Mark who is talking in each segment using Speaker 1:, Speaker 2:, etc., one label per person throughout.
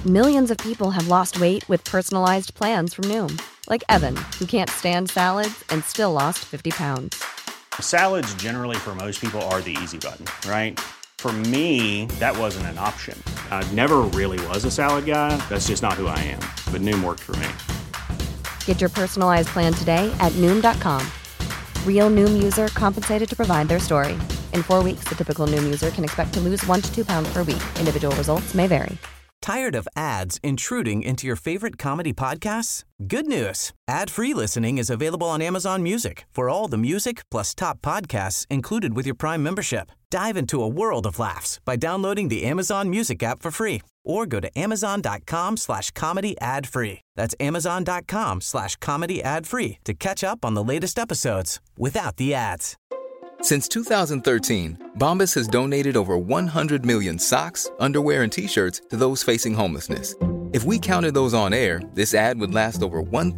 Speaker 1: Millions of people have lost weight with personalized plans from Noom. Like Evan, who can't stand salads and still lost 50 pounds.
Speaker 2: Salads generally for most people are the easy button, right? For me, that wasn't an option. I never really was a salad guy. That's just not who I am. But Noom worked for me.
Speaker 1: Get your personalized plan today at Noom.com. Real Noom user compensated to provide their story. In 4 weeks, the typical Noom user can expect to lose 1 to 2 pounds per week. Individual results may vary.
Speaker 3: Tired of ads intruding into your favorite comedy podcasts? Good news. Ad-free listening is available on Amazon Music for all the music plus top podcasts included with your Prime membership. Dive into a world of laughs by downloading the Amazon Music app for free or go to amazon.com/comedy ad-free. That's amazon.com/comedy ad-free to catch up on the latest episodes without the ads.
Speaker 4: Since 2013, Bombas has donated over 100 million socks, underwear, and T-shirts to those facing homelessness. If we counted those on air, this ad would last over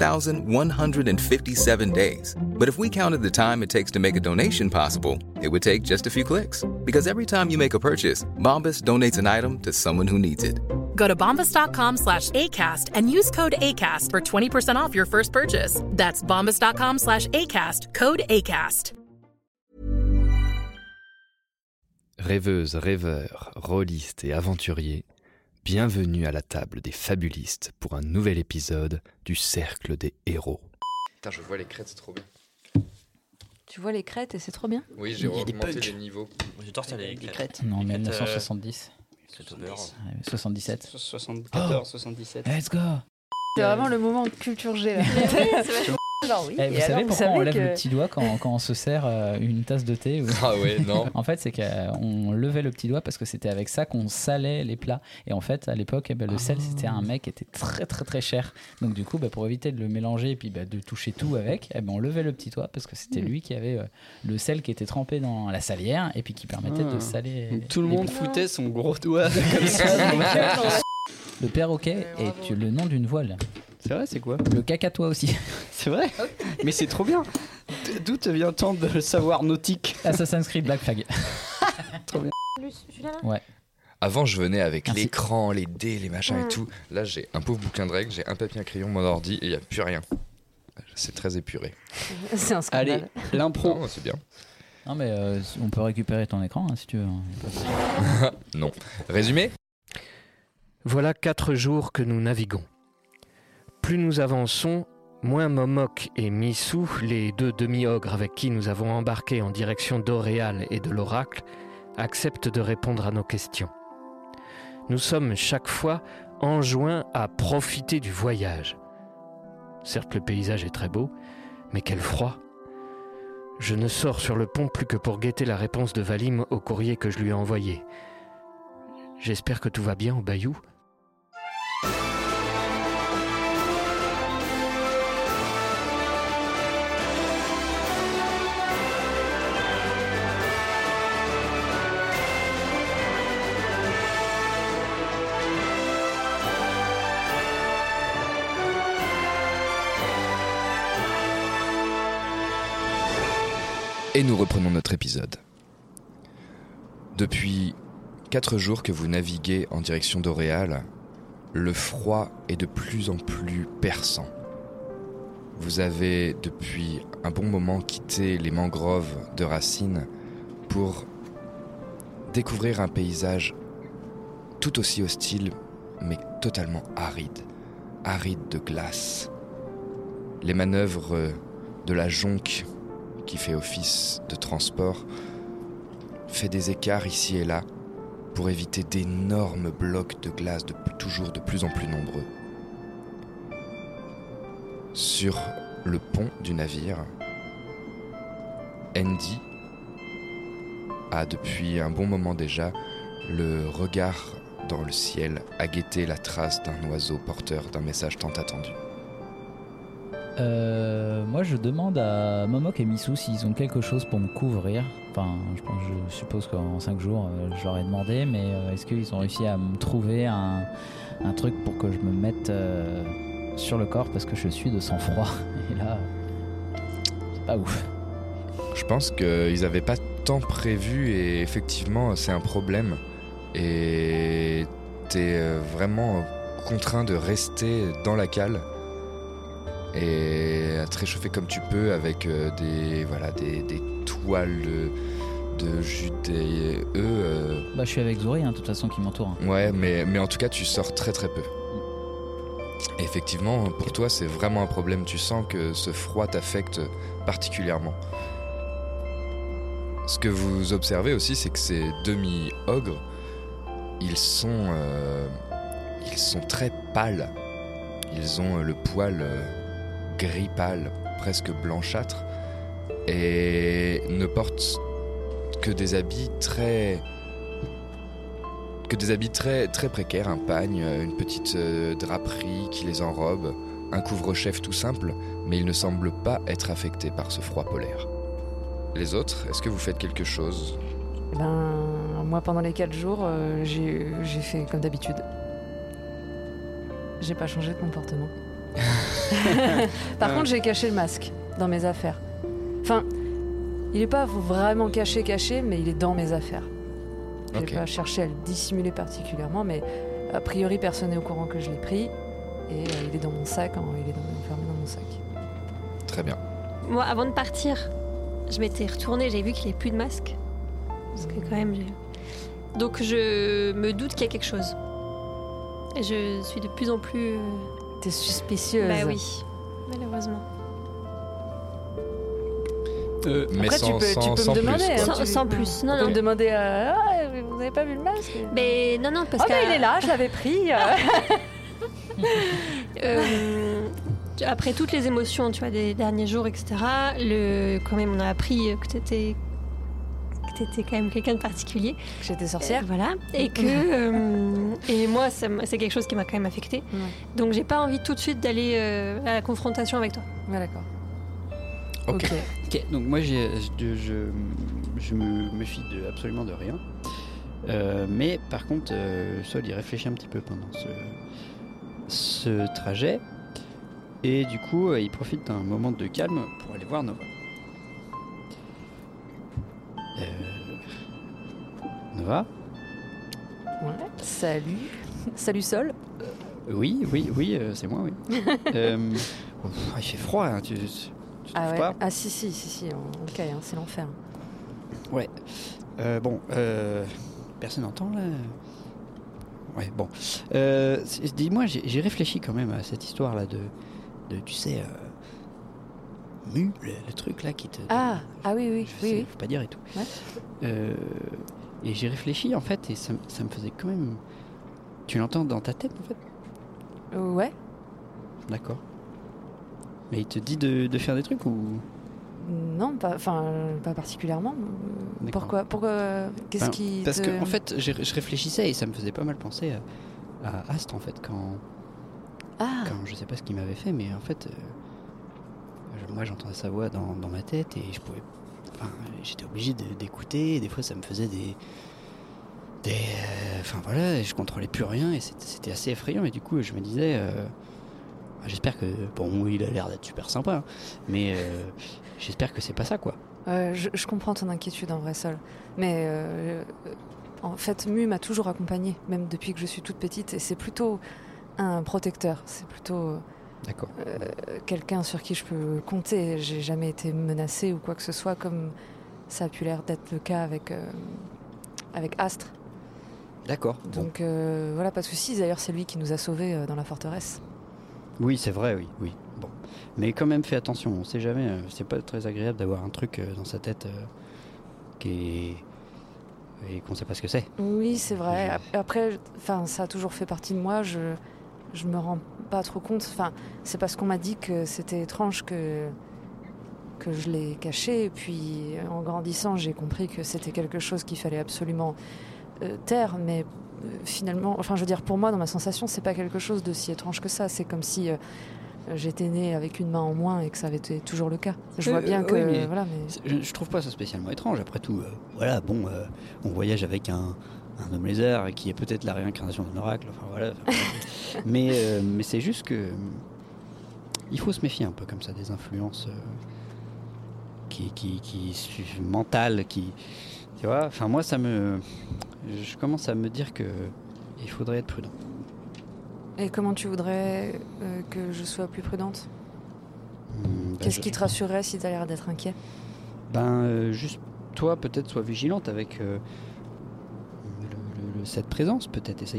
Speaker 4: 1,157 days. But if we counted the time it takes to make a donation possible, it would take just a few clicks. Because every time you make a purchase, Bombas donates an item to someone who needs it.
Speaker 5: Go to bombas.com/ACAST and use code ACAST for 20% off your first purchase. That's bombas.com/ACAST, code ACAST.
Speaker 6: Rêveuses, rêveurs, rôlistes et aventuriers, bienvenue à la table des fabulistes pour un nouvel épisode du Cercle des Héros.
Speaker 7: Putain, je vois les crêtes, c'est trop bien.
Speaker 8: Tu vois les crêtes et c'est trop bien.
Speaker 7: Oui, j'ai augmenté les niveaux.
Speaker 9: J'adore ça, les crêtes.
Speaker 10: Non, 1970. 77.
Speaker 9: 74, 77.
Speaker 10: Let's go.
Speaker 8: C'est vraiment le moment de culture G là. Alors oui.
Speaker 10: Vous savez pourquoi on lève le petit doigt quand on se sert une tasse de thé ou...
Speaker 7: Ah ouais, non.
Speaker 10: En fait, c'est qu'on levait le petit doigt parce que c'était avec ça qu'on salait les plats. Et en fait, à l'époque, le sel, c'était un mec qui était très très très cher. Donc du coup, pour éviter de le mélanger et puis de toucher tout avec, on levait le petit doigt parce que c'était lui qui avait le sel qui était trempé dans la salière et puis qui permettait de saler.
Speaker 9: Tout le monde foutait son gros doigt comme ça.
Speaker 10: Le perroquet est le nom d'une voile.
Speaker 9: C'est vrai, c'est quoi ?
Speaker 10: Le cacatois aussi.
Speaker 9: C'est vrai ? Mais c'est trop bien. D'où te vient tant de savoir nautique ?
Speaker 10: Assassin's Creed Black Flag.
Speaker 9: Trop bien.
Speaker 10: Ouais.
Speaker 7: Avant, je venais avec l'écran, les dés, les machins et tout. Là, j'ai un pauvre bouquin de règles, j'ai un papier, un crayon, mon ordi et il n'y a plus rien. C'est très épuré.
Speaker 8: C'est un scandale.
Speaker 9: Allez, l'impro.
Speaker 7: Non, c'est bien.
Speaker 10: Non, mais on peut récupérer ton écran si tu veux.
Speaker 7: Non. Résumé ?
Speaker 11: Voilà 4 jours que nous naviguons. Plus nous avançons, moins Momok et Missou, les 2 demi-ogres avec qui nous avons embarqué en direction d'Auréal et de l'Oracle, acceptent de répondre à nos questions. Nous sommes chaque fois enjoints à profiter du voyage. Certes, le paysage est très beau, mais quel froid. Je ne sors sur le pont plus que pour guetter la réponse de Valim au courrier que je lui ai envoyé. J'espère que tout va bien au Bayou.
Speaker 7: Et nous reprenons notre épisode. Depuis 4 jours que vous naviguez en direction d'Auréal, le froid est de plus en plus perçant. Vous avez depuis un bon moment quitté les mangroves de Racine pour découvrir un paysage tout aussi hostile, mais totalement aride de glace. Les manœuvres de la jonque qui fait office de transport fait des écarts ici et là pour éviter d'énormes blocs de glace toujours de plus en plus nombreux. Sur le pont du navire, Andy a depuis un bon moment déjà le regard dans le ciel à guetter la trace d'un oiseau porteur d'un message tant attendu.
Speaker 10: Moi je demande à Momok et Missou s'ils ont quelque chose pour me couvrir. Enfin, je suppose qu'en 5 jours je leur ai demandé, mais est-ce qu'ils ont réussi à me trouver un truc pour que je me mette sur le corps parce que je suis de sang-froid. Et là, c'est pas ouf.
Speaker 7: Je pense qu'ils n'avaient pas tant prévu et effectivement c'est un problème. Et t'es vraiment contraint de rester dans la cale et à te réchauffer comme tu peux avec des toiles de jus des œufs.
Speaker 10: Je suis avec Zouri, de toute façon, qui m'entoure.
Speaker 7: Ouais, mais en tout cas, tu sors très très peu. Et effectivement, pour toi, c'est vraiment un problème. Tu sens que ce froid t'affecte particulièrement. Ce que vous observez aussi, c'est que ces demi-ogres, ils sont très pâles. Ils ont le poil gris pâle, presque blanchâtre, et ne portent que des habits très très précaires, un pagne, une petite draperie qui les enrobe, un couvre-chef tout simple, mais ils ne semblent pas être affectés par ce froid polaire. Les autres, est-ce que vous faites quelque chose ?
Speaker 8: Moi, pendant les 4 jours, j'ai fait comme d'habitude. J'ai pas changé de comportement. Par contre, j'ai caché le masque dans mes affaires. Enfin, il est pas vraiment caché, mais il est dans mes affaires. J'ai pas cherché à le dissimuler particulièrement, mais a priori, personne n'est au courant que je l'ai pris. Et il est dans mon sac, il est enfermé dans mon sac.
Speaker 7: Très bien.
Speaker 12: Moi, avant de partir, je m'étais retournée, j'avais vu qu'il n'y avait plus de masque. Parce que quand même, donc je me doute qu'il y a quelque chose. Et je suis de plus en plus...
Speaker 8: T'es suspicieuse.
Speaker 12: Bah oui, malheureusement.
Speaker 7: Mais
Speaker 8: après, tu peux
Speaker 7: sans
Speaker 8: me demander.
Speaker 7: plus,
Speaker 12: sans plus.
Speaker 8: Non, tu peux me demander vous n'avez pas vu le masque ?
Speaker 12: Mais non, parce que...
Speaker 8: il est là, je l'avais pris.
Speaker 12: Après toutes les émotions, tu vois, des derniers jours, etc., quand même, on a appris que t'étais quand même quelqu'un de particulier.
Speaker 8: Que j'étais sorcière.
Speaker 12: Voilà. Et que... et moi, c'est quelque chose qui m'a quand même affectée. Ouais. Donc, j'ai pas envie tout de suite d'aller à la confrontation avec toi.
Speaker 8: Ouais, d'accord.
Speaker 9: Ok. Donc, moi, je me méfie absolument de rien. Mais, par contre, Sol, il réfléchit un petit peu pendant ce trajet. Et du coup, il profite d'un moment de calme pour aller voir Nova. Nova ?
Speaker 8: Ouais. Salut. Salut Sol.
Speaker 9: Oui, c'est moi, oui. Il fait froid, hein, tu trouves pas ?
Speaker 8: Ah si, ok, hein, c'est l'enfer.
Speaker 9: Ouais. Personne n'entend là ? Ouais, bon. Dis-moi, j'ai réfléchi quand même à cette histoire là de tu sais, Mu, le truc là qui te...
Speaker 8: Ah oui.
Speaker 9: Faut pas dire et tout.
Speaker 8: Ouais.
Speaker 9: Et j'ai réfléchi en fait, et ça me faisait quand même... Tu l'entends dans ta tête en fait ?
Speaker 8: Ouais.
Speaker 9: D'accord. Mais il te dit de faire des trucs ou...
Speaker 8: Non, pas particulièrement.
Speaker 9: D'accord.
Speaker 8: Pourquoi qu'est-ce qui
Speaker 9: Parce que en fait, je réfléchissais et ça me faisait pas mal penser à Astre en fait, quand je sais pas ce qu'il m'avait fait, mais en fait, moi j'entendais sa voix dans ma tête et j'étais obligé d'écouter, et des fois ça me faisait voilà, je contrôlais plus rien et c'était assez effrayant, et du coup je me disais j'espère que il a l'air d'être super sympa, hein, mais j'espère que c'est pas ça quoi.
Speaker 8: Je comprends ton inquiétude en vrai, Sol, mais en fait Mu m'a toujours accompagnée, même depuis que je suis toute petite, et c'est plutôt un protecteur, c'est plutôt quelqu'un sur qui je peux compter. J'ai jamais été menacée ou quoi que ce soit, comme ça a pu l'air d'être le cas avec Astre.
Speaker 9: D'accord.
Speaker 8: Donc voilà, pas de soucis. D'ailleurs, c'est lui qui nous a sauvés dans la forteresse.
Speaker 9: Oui, c'est vrai, oui. Bon, mais quand même, fais attention. On sait jamais. C'est pas très agréable d'avoir un truc dans sa tête et qu'on sait pas ce que c'est.
Speaker 8: Oui, c'est vrai. Après, ça a toujours fait partie de moi. Je me rends pas trop compte. C'est parce qu'on m'a dit que c'était étrange que je l'ai caché. Et puis, en grandissant, j'ai compris que c'était quelque chose qu'il fallait absolument taire. Mais finalement, pour moi, dans ma sensation, c'est pas quelque chose de si étrange que ça. C'est comme si j'étais née avec une main en moins et que ça avait été toujours le cas. Je vois bien que...
Speaker 9: Oui,
Speaker 8: mais...
Speaker 9: Je trouve pas ça spécialement étrange. Après tout, on voyage avec un homme lézard qui est peut-être la réincarnation d'un oracle. Mais c'est juste que il faut se méfier un peu comme ça des influences qui mentales, tu vois. Enfin, moi, je commence à me dire que il faudrait être prudent.
Speaker 8: Et comment tu voudrais que je sois plus prudente ? Qu'est-ce qui te rassurerait si t'as l'air d'être inquiet ?
Speaker 9: Juste toi, peut-être sois vigilante avec cette présence. Peut-être essaye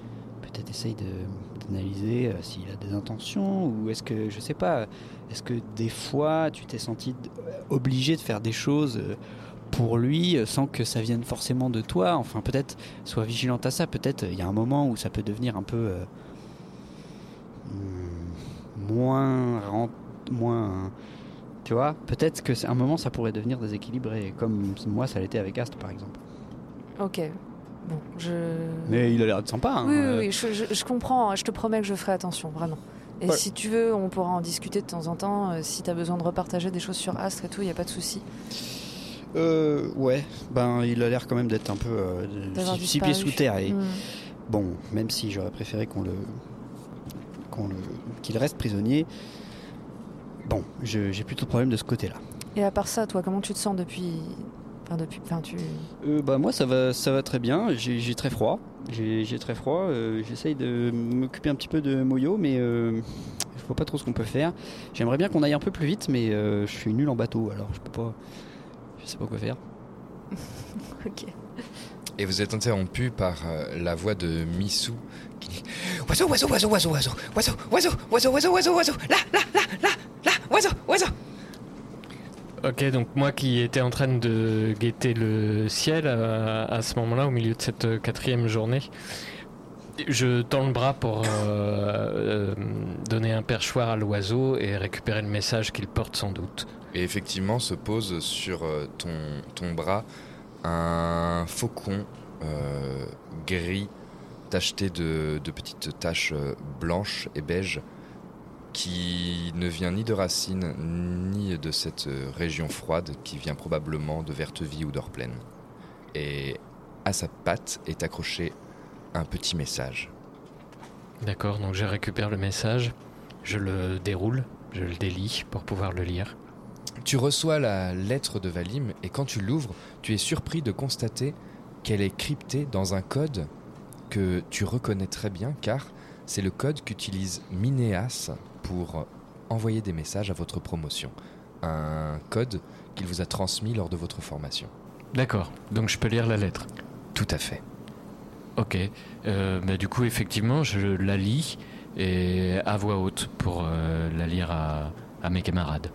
Speaker 9: d'analyser s'il a des intentions, ou est-ce que, je sais pas, est-ce que des fois tu t'es senti obligé de faire des choses pour lui sans que ça vienne forcément de toi. Enfin, peut-être sois vigilante à ça. Peut-être il y a un moment où ça peut devenir un peu moins, tu vois, peut-être que c'est un moment ça pourrait devenir déséquilibré, comme moi ça l'était avec Ast par exemple.
Speaker 8: Ok. Bon,
Speaker 9: Mais il a l'air de sympa. Hein.
Speaker 8: Oui, je comprends. Je te promets que je ferai attention, vraiment. Et si tu veux, on pourra en discuter de temps en temps. Si tu as besoin de repartager des choses sur Astre et tout, il n'y a pas de souci.
Speaker 9: Ouais, il a l'air quand même d'être un peu 6 pieds sous terre. Et bon, même si j'aurais préféré qu'il reste prisonnier, bon, j'ai plutôt de problème de ce côté-là.
Speaker 8: Et à part ça, toi, comment tu te sens depuis...
Speaker 9: Moi ça va très bien. J'ai très froid. J'ai très froid. J'essaye de m'occuper un petit peu de Moyo, mais je vois pas trop ce qu'on peut faire. J'aimerais bien qu'on aille un peu plus vite, mais je suis nul en bateau, alors je sais pas quoi faire.
Speaker 8: Ok.
Speaker 7: Et vous êtes interrompu par la voix de Missou qui dit oiseau, oiseau, oiseau, oiseau, oiseau, oiseau, oiseau, oiseau, oiseau, oiseau, oiseau, là, oiseau, oiseau.
Speaker 11: Ok, donc moi qui étais en train de guetter le ciel à ce moment-là, au milieu de cette 4e journée, je tends le bras pour donner un perchoir à l'oiseau et récupérer le message qu'il porte sans doute.
Speaker 7: Et effectivement se pose sur ton bras un faucon gris tacheté de petites taches blanches et beiges qui ne vient ni de Racine ni de cette région froide qui vient probablement de Vertevie ou d'Orplaine. Et à sa patte est accroché un petit message.
Speaker 11: D'accord, donc je récupère le message, je le déroule, je le délie pour pouvoir le lire.
Speaker 7: Tu reçois la lettre de Valim et quand tu l'ouvres, tu es surpris de constater qu'elle est cryptée dans un code que tu reconnais très bien car c'est le code qu'utilise Minéas pour envoyer des messages à votre promotion. Un code qu'il vous a transmis lors de votre formation.
Speaker 11: D'accord, donc je peux lire la lettre.
Speaker 7: Tout à fait.
Speaker 11: Ok, du coup effectivement je la lis et à voix haute pour la lire à mes camarades.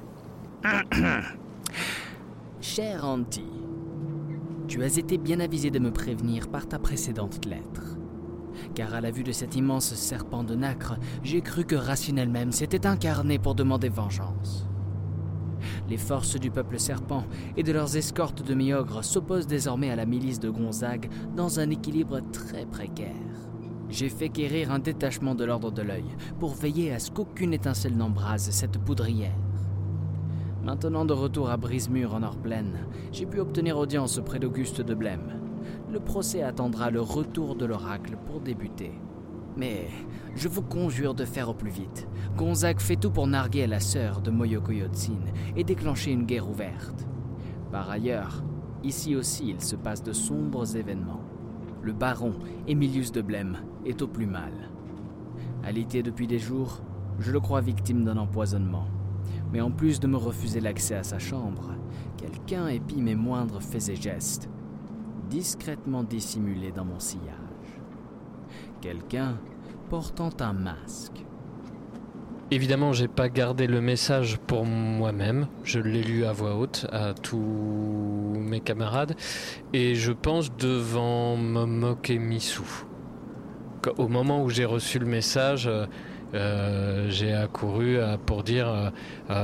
Speaker 13: Cher Andy, tu as été bien avisé de me prévenir par ta précédente lettre. Car à la vue de cet immense serpent de nacre, j'ai cru que Racine elle-même s'était incarnée pour demander vengeance. Les forces du peuple serpent et de leurs escortes de mi-ogres s'opposent désormais à la milice de Gonzague dans un équilibre très précaire. J'ai fait quérir un détachement de l'Ordre de l'Œil pour veiller à ce qu'aucune étincelle n'embrase cette poudrière. Maintenant de retour à Brisemur en Orplaine, j'ai pu obtenir audience auprès d'Auguste de Blême. Le procès attendra le retour de l'oracle pour débuter. Mais je vous conjure de faire au plus vite. Gonzague fait tout pour narguer la sœur de Moyo-Koyotsin et déclencher une guerre ouverte. Par ailleurs, ici aussi il se passe de sombres événements. Le baron, Emilius de Blême, est au plus mal. Alité depuis des jours, je le crois victime d'un empoisonnement. Mais en plus de me refuser l'accès à sa chambre, quelqu'un épie mes moindres faits et gestes, discrètement dissimulé dans mon sillage. Quelqu'un portant un masque.
Speaker 11: Évidemment, j'ai pas gardé le message pour moi-même. Je l'ai lu à voix haute à tous mes camarades. Et je pense devant Momok et Missou. Au moment où j'ai reçu le message, j'ai accouru pour dire on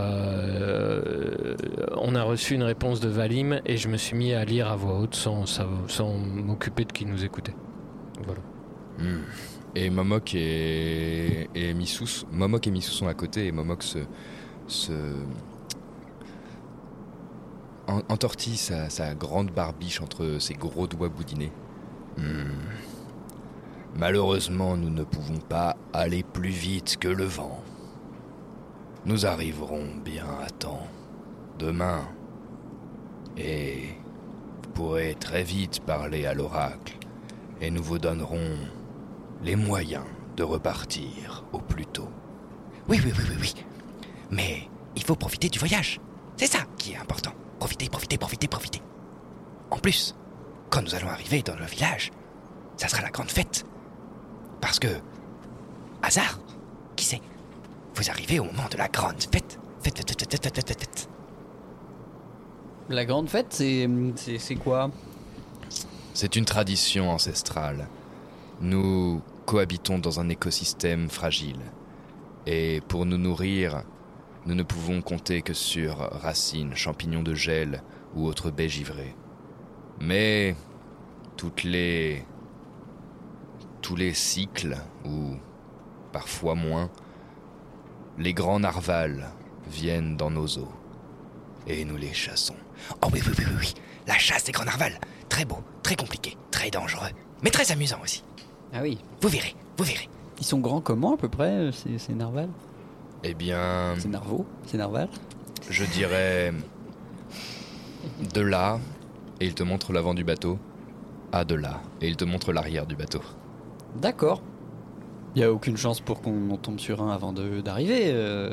Speaker 11: a reçu une réponse de Valim et je me suis mis à lire à voix haute sans m'occuper de qui nous écoutait. Voilà.
Speaker 7: Et Momok et Missou sont à côté et Momok se entortille sa grande barbiche entre ses gros doigts boudinés. Malheureusement, nous ne pouvons pas aller plus vite que le vent. Nous arriverons bien à temps demain et vous pourrez très vite parler à l'oracle et nous vous donnerons les moyens de repartir au plus tôt.
Speaker 14: Oui. Mais il faut profiter du voyage. C'est ça qui est important. Profiter. En plus, quand nous allons arriver dans le village, ça sera la grande fête. Parce que, hasard, qui sait, vous arrivez au moment de la grande fête. Fête.
Speaker 9: La grande fête, c'est quoi ?
Speaker 7: C'est une tradition ancestrale. Nous cohabitons dans un écosystème fragile. Et pour nous nourrir, nous ne pouvons compter que sur racines, champignons de gel ou autres baies givrées. Mais tous les cycles, ou parfois moins, les grands narvals viennent dans nos eaux. Et nous les chassons.
Speaker 14: Oh oui. La chasse des grands narvals. Très beau, très compliqué, très dangereux. Mais très amusant aussi.
Speaker 9: Ah oui.
Speaker 14: Vous verrez.
Speaker 9: Ils sont grands comment à peu près, ces narvals ?
Speaker 7: Eh bien...
Speaker 9: C'est narval ?
Speaker 7: Je dirais... de là, et il te montre l'avant du bateau, à de là, et il te montre l'arrière du bateau.
Speaker 9: D'accord. Il n'y a aucune chance pour qu'on en tombe sur un avant d'arriver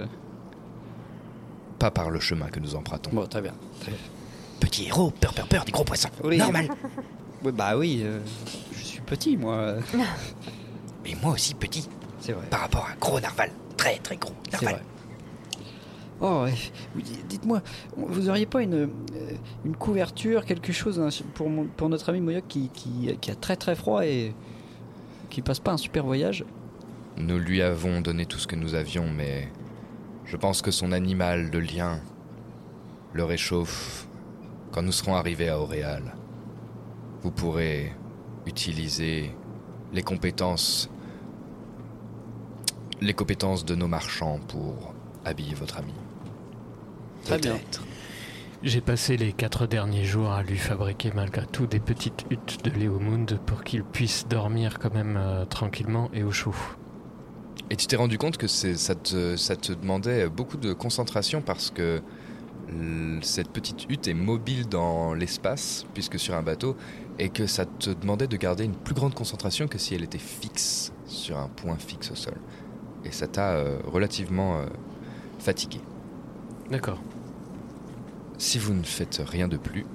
Speaker 7: Pas par le chemin que nous empruntons.
Speaker 9: Bon, très bien.
Speaker 14: Petit héros, peur des gros poissons.
Speaker 9: Oui.
Speaker 14: Normal.
Speaker 9: Oui, je suis petit, moi.
Speaker 14: Mais moi aussi petit.
Speaker 9: C'est vrai.
Speaker 14: Par rapport à un gros narval. Très gros narval.
Speaker 9: C'est vrai. Oh, dites-moi, vous auriez pas une couverture, quelque chose pour notre ami Moyoc qui a très très froid et qui passe pas un super voyage ?
Speaker 7: Nous lui avons donné tout ce que nous avions, mais je pense que son animal de lien le réchauffe quand nous serons arrivés à Auréal. Vous pourrez utiliser les compétences de nos marchands pour habiller votre ami.
Speaker 9: Très bien.
Speaker 11: J'ai passé les 4 derniers jours à lui fabriquer malgré tout des petites huttes de Léomund pour qu'il puisse dormir quand même tranquillement et au chaud.
Speaker 7: Et tu t'es rendu compte que ça te demandait beaucoup de concentration parce que cette petite hutte est mobile dans l'espace, puisque sur un bateau, et que ça te demandait de garder une plus grande concentration que si elle était fixe sur un point fixe au sol. Et ça t'a relativement fatigué.
Speaker 11: D'accord.
Speaker 7: Si vous ne faites rien de plus...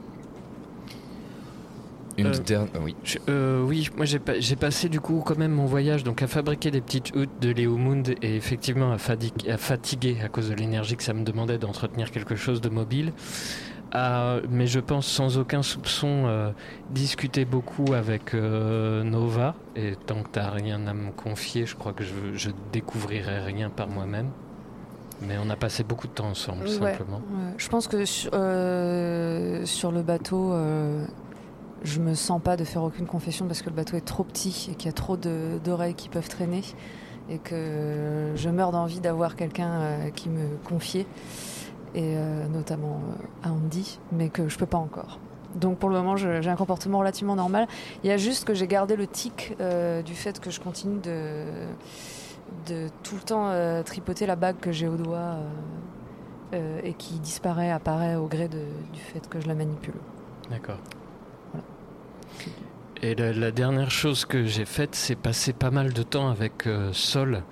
Speaker 11: Oui, moi j'ai passé du coup quand même mon voyage donc à fabriquer des petites huttes de Léomund et effectivement à fatiguer à cause de l'énergie que ça me demandait d'entretenir quelque chose de mobile. Mais je pense sans aucun soupçon discuter beaucoup avec Nova, et tant que t'as rien à me confier, je crois que je découvrirai rien par moi-même. Mais on a passé beaucoup de temps ensemble, simplement.
Speaker 8: Ouais. Je pense que sur le bateau, je me sens pas de faire aucune confession parce que le bateau est trop petit et qu'il y a trop d'oreilles qui peuvent traîner et que je meurs d'envie d'avoir quelqu'un qui me confiait, et notamment à Andy, mais que je peux pas encore. Donc pour le moment, j'ai un comportement relativement normal. Il y a juste que j'ai gardé le tic du fait que je continue de tout le temps tripoter la bague que j'ai au doigt et qui apparaît au gré du fait que je la manipule.
Speaker 11: D'accord. Voilà. Et la dernière chose que j'ai faite, c'est passer pas mal de temps avec Sol.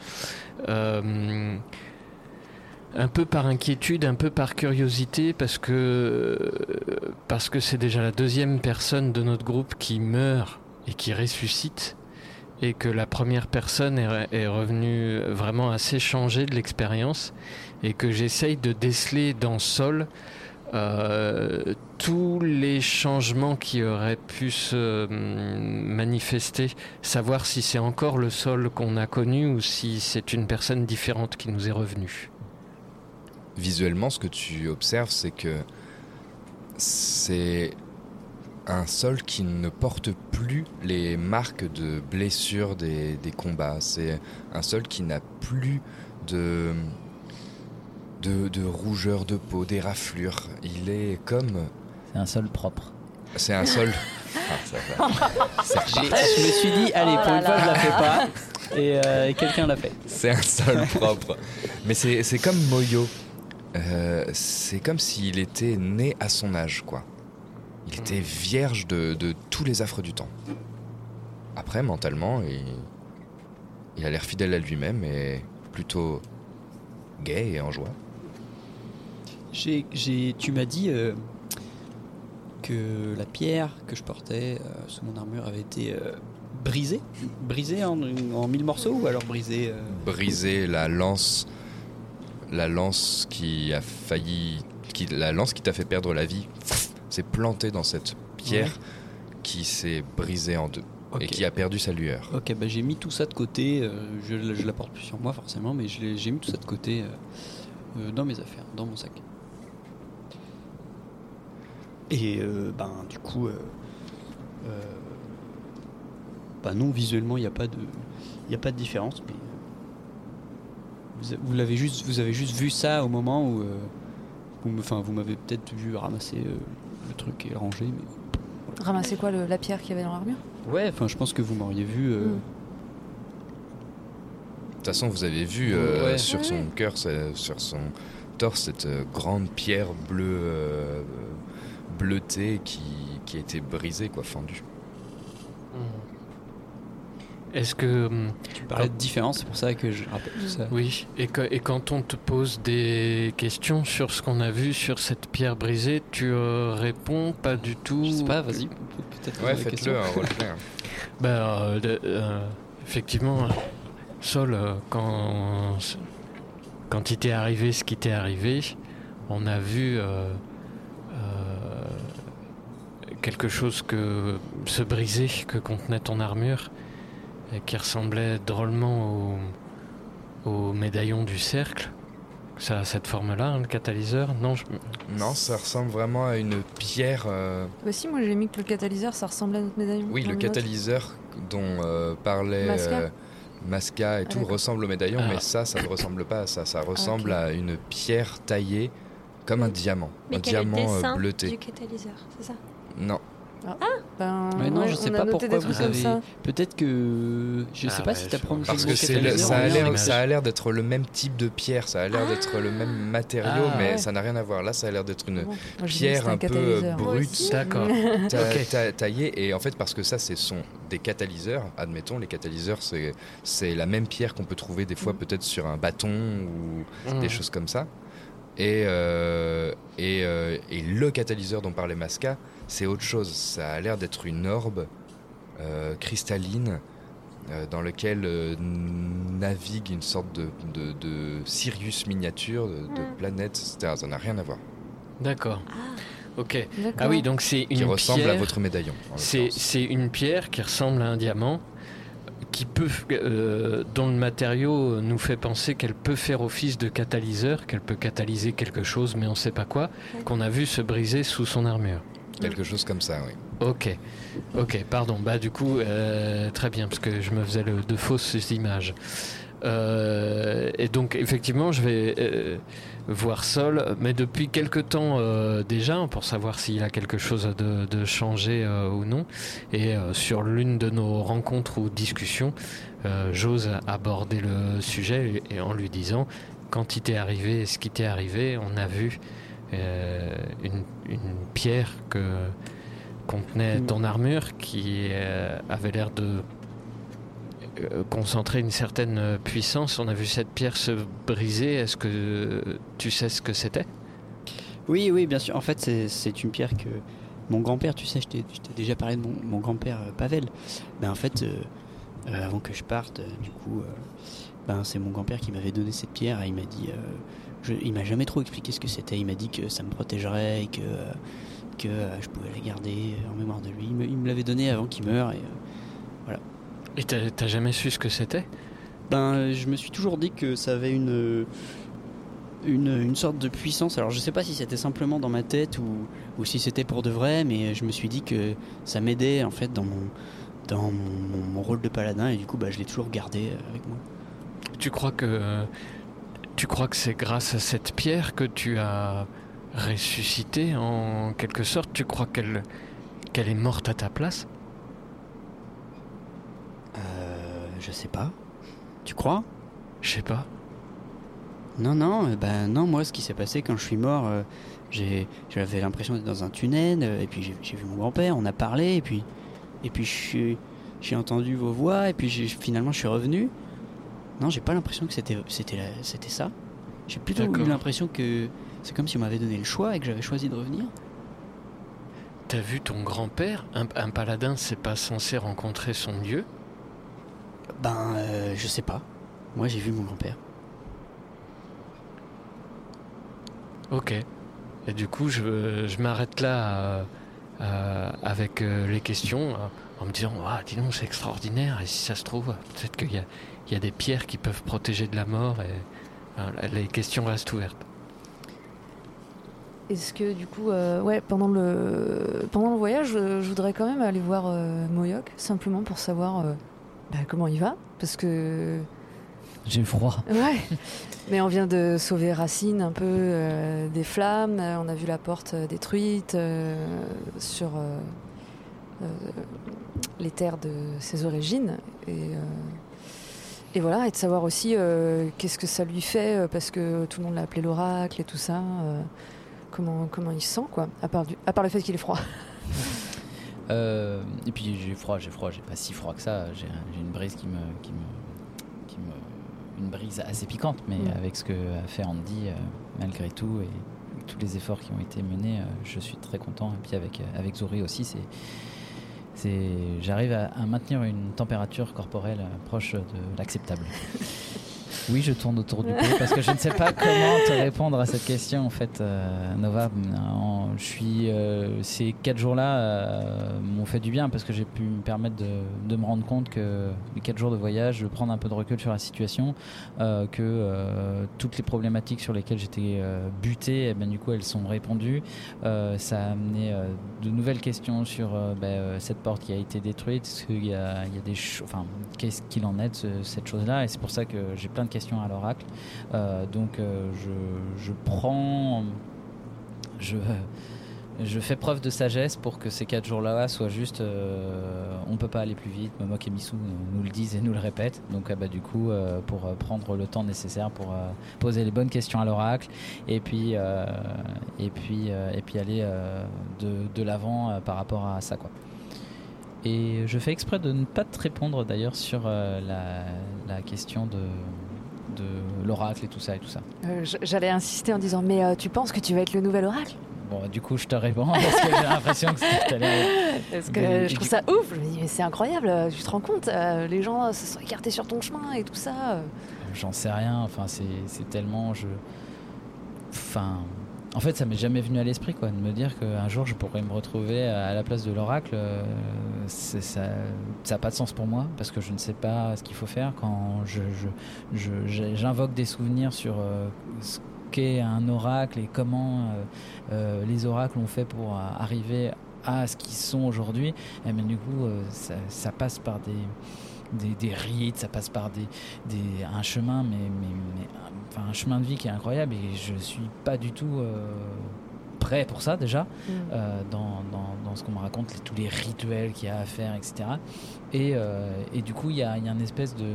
Speaker 11: Un peu par inquiétude, un peu par curiosité, parce que c'est déjà la deuxième personne de notre groupe qui meurt et qui ressuscite, et que la première personne est revenue vraiment assez changée de l'expérience, et que j'essaye de déceler dans Sol tous les changements qui auraient pu se manifester, savoir si c'est encore le Sol qu'on a connu ou si c'est une personne différente qui nous est revenue.
Speaker 7: Visuellement, ce que tu observes, c'est que c'est un Sol qui ne porte plus les marques de blessures des combats. C'est un Sol qui n'a plus de rougeur de peau, des raflures. Il est comme...
Speaker 10: C'est un Sol propre.
Speaker 7: C'est un Sol...
Speaker 9: Je me suis dit, allez, pour une fois, je la fais pas. Et quelqu'un l'a fait.
Speaker 7: C'est un Sol propre. Mais c'est comme Moyo. C'est comme s'il était né à son âge, quoi. Il était vierge de tous les affres du temps. Après, mentalement, Il a l'air fidèle à lui-même et plutôt gai et en joie.
Speaker 9: Tu m'as dit que la pierre que je portais sous mon armure avait été brisée en 1000 morceaux ou alors brisée
Speaker 7: Brisée, la lance qui a failli... la lance qui t'a fait perdre la vie s'est plantée dans cette pierre qui s'est brisée en deux et qui a perdu sa lueur.
Speaker 9: Ok, bah j'ai mis tout ça de côté. Je la porte plus sur moi forcément, mais j'ai mis tout ça de côté dans mes affaires, dans mon sac. Et du coup, non, visuellement il n'y a pas de différence, mais vous avez juste vu ça au moment où vous m'avez peut-être vu ramasser le truc et le ranger, mais
Speaker 8: Ramasser quoi, la pierre qu'il y avait dans l'armure?
Speaker 9: Ouais, je pense que vous m'auriez vu.
Speaker 7: De toute façon, vous avez vu sur son cœur, sur son torse, cette grande pierre bleutée qui a été brisée, fendue.
Speaker 11: Est-ce que...
Speaker 9: Tu parlais de différence, c'est pour ça que je rappelle tout ça.
Speaker 11: Oui, et quand on te pose des questions sur ce qu'on a vu sur cette pierre brisée, tu réponds pas du tout?
Speaker 9: Je sais pas, vas-y, peut-être.
Speaker 7: Ouais, faites-le, un roleplay.
Speaker 11: Effectivement, Sol, quand il t'est arrivé ce qui t'est arrivé, on a vu quelque chose se briser que contenait ton armure, et qui ressemblait drôlement au médaillon du cercle. Ça a cette forme-là, le catalyseur? Non,
Speaker 7: ça ressemble vraiment à une pierre...
Speaker 8: Bah si, moi j'ai mis que le catalyseur, ça ressemblait à notre médaillon.
Speaker 7: Oui, le catalyseur dont parlait Masca et tout ressemble au médaillon, mais ça ne ressemble pas à ça. Ça ressemble à une pierre taillée comme un diamant.
Speaker 12: Mais
Speaker 7: un
Speaker 12: quel est
Speaker 7: diamant
Speaker 12: le dessin
Speaker 7: bleuté.
Speaker 12: du catalyseur, c'est ça?
Speaker 7: Non.
Speaker 9: Non, je sais pas pourquoi vous avez. Peut-être que je sais pas si t'apprends.
Speaker 7: Parce que ça a l'air d'être le même type de pierre, ça a l'air d'être le même matériau, mais ça n'a rien à voir. Là, ça a l'air d'être une pierre un peu brute, taillée. Et en fait, parce que ça, des catalyseurs. Admettons, les catalyseurs, c'est la même pierre qu'on peut trouver des fois peut-être sur un bâton ou des choses comme ça. Et le catalyseur dont parlait Masca, c'est autre chose. Ça a l'air d'être une orbe cristalline dans lequel navigue une sorte de Sirius miniature, de planète, etc. Ça n'a rien à voir.
Speaker 11: D'accord. Ok. Ah oui, donc c'est une pierre...
Speaker 7: Qui ressemble à votre médaillon.
Speaker 11: C'est une pierre qui ressemble à un diamant, dont le matériau nous fait penser qu'elle peut faire office de catalyseur, qu'elle peut catalyser quelque chose, mais on ne sait pas quoi, qu'on a vu se briser sous son armure.
Speaker 7: Quelque chose comme ça, oui.
Speaker 11: Ok, pardon. Du coup, très bien, parce que je me faisais de fausses images. Et donc, effectivement, je vais voir Sol, mais depuis quelque temps déjà, pour savoir s'il a quelque chose de changé ou non. Et sur l'une de nos rencontres ou discussions, j'ose aborder le sujet et en lui disant, quand il t'est arrivé ce qui t'est arrivé, on a vu une pierre que contenait ton armure qui avait l'air de concentrer une certaine puissance. On a vu cette pierre se briser. Est-ce que tu sais ce que c'était?
Speaker 9: Oui, bien sûr. En fait, c'est une pierre que mon grand-père, tu sais, je t'ai déjà parlé de mon grand-père Pavel. En fait, avant que je parte, du coup, c'est mon grand-père qui m'avait donné cette pierre et il m'a dit... il m'a jamais trop expliqué ce que c'était. Il m'a dit que ça me protégerait et que je pouvais la garder en mémoire de lui. Il me l'avait donné avant qu'il meure et voilà.
Speaker 11: Et t'as jamais su ce que c'était?
Speaker 9: Je me suis toujours dit que ça avait une sorte de puissance. Alors je sais pas si c'était simplement dans ma tête ou si c'était pour de vrai, mais je me suis dit que ça m'aidait en fait dans mon rôle de paladin et du coup je l'ai toujours gardé avec moi.
Speaker 11: Tu crois que c'est grâce à cette pierre que tu as ressuscité en quelque sorte? Tu crois qu'elle est morte à ta place?
Speaker 9: Je sais pas. Tu crois?
Speaker 11: Je sais pas.
Speaker 9: Non, moi ce qui s'est passé quand je suis mort, j'avais l'impression d'être dans un tunnel, et puis j'ai vu mon grand-père, on a parlé, et puis j'ai entendu vos voix, et puis finalement je suis revenu, Non, j'ai pas l'impression que c'était ça. J'ai plutôt eu l'impression que c'est comme si on m'avait donné le choix et que j'avais choisi de revenir.
Speaker 11: T'as vu ton grand-père ? Un paladin, c'est pas censé rencontrer son dieu ?
Speaker 9: Je sais pas. Moi, j'ai vu mon grand-père.
Speaker 11: Ok. Et du coup, je m'arrête là avec les questions, en me disant dis donc, c'est extraordinaire. Et si ça se trouve, peut-être qu'il y a des pierres qui peuvent protéger de la mort. Et les questions restent ouvertes.
Speaker 8: Est-ce que du coup, pendant le voyage, je voudrais quand même aller voir Moyok, simplement pour savoir comment il va, parce que
Speaker 10: j'ai froid.
Speaker 8: Ouais. Mais on vient de sauver Racine un peu des flammes. On a vu la porte détruite sur les terres de ses origines. Et voilà, et de savoir aussi qu'est-ce que ça lui fait, parce que tout le monde l'a appelé l'oracle et tout ça. Comment il se sent, quoi, à part le fait qu'il est froid.
Speaker 10: Et puis j'ai froid, j'ai pas si froid que ça. J'ai une brise qui me une brise assez piquante, mais avec ce que a fait Andy, malgré tout, et tous les efforts qui ont été menés, je suis très content. Et puis avec Zori aussi, j'arrive à maintenir une température corporelle proche de l'acceptable. Oui, je tourne autour du pot parce que je ne sais pas comment te répondre à cette question, en fait, Nova. Ces 4 jours-là m'ont fait du bien parce que j'ai pu me permettre de me rendre compte que les 4 jours de voyage, de prendre un peu de recul sur la situation, que toutes les problématiques sur lesquelles j'étais buté, du coup, elles sont répondues. Ça a amené de nouvelles questions sur cette porte qui a été détruite. Est-ce qu'il y a des qu'est-ce qu'il en est de cette chose-là? Et c'est pour ça que j'ai plein de questions à l'oracle. Je fais preuve de sagesse pour que ces 4 jours-là soient juste. On peut pas aller plus vite. Momok et Missou nous le disent et nous le répètent. Donc, du coup, pour prendre le temps nécessaire pour poser les bonnes questions à l'oracle et puis aller de l'avant par rapport à ça, quoi. Et je fais exprès de ne pas te répondre d'ailleurs sur la question de l'oracle et tout ça.
Speaker 8: J'allais insister en disant mais tu penses que tu vas être le nouvel oracle?
Speaker 10: Bon, du coup je te réponds parce que j'ai l'impression que
Speaker 8: parce que je trouve ça ouf. Je me dis mais c'est incroyable, tu te rends compte, les gens se sont écartés sur ton chemin et tout ça.
Speaker 10: J'en sais rien, c'est tellement en fait, ça m'est jamais venu à l'esprit, quoi, de me dire qu'un jour je pourrais me retrouver à la place de l'oracle. Ça n'a pas de sens pour moi parce que je ne sais pas ce qu'il faut faire quand j'invoque des souvenirs sur ce qu'est un oracle et comment les oracles ont fait pour arriver à ce qu'ils sont aujourd'hui. Et du coup, ça passe par des rites, ça passe par un chemin, un chemin de vie qui est incroyable, et je suis pas du tout prêt pour ça déjà, dans ce qu'on me raconte, tous les rituels qu'il y a à faire, etc. Et du coup il y a une espèce de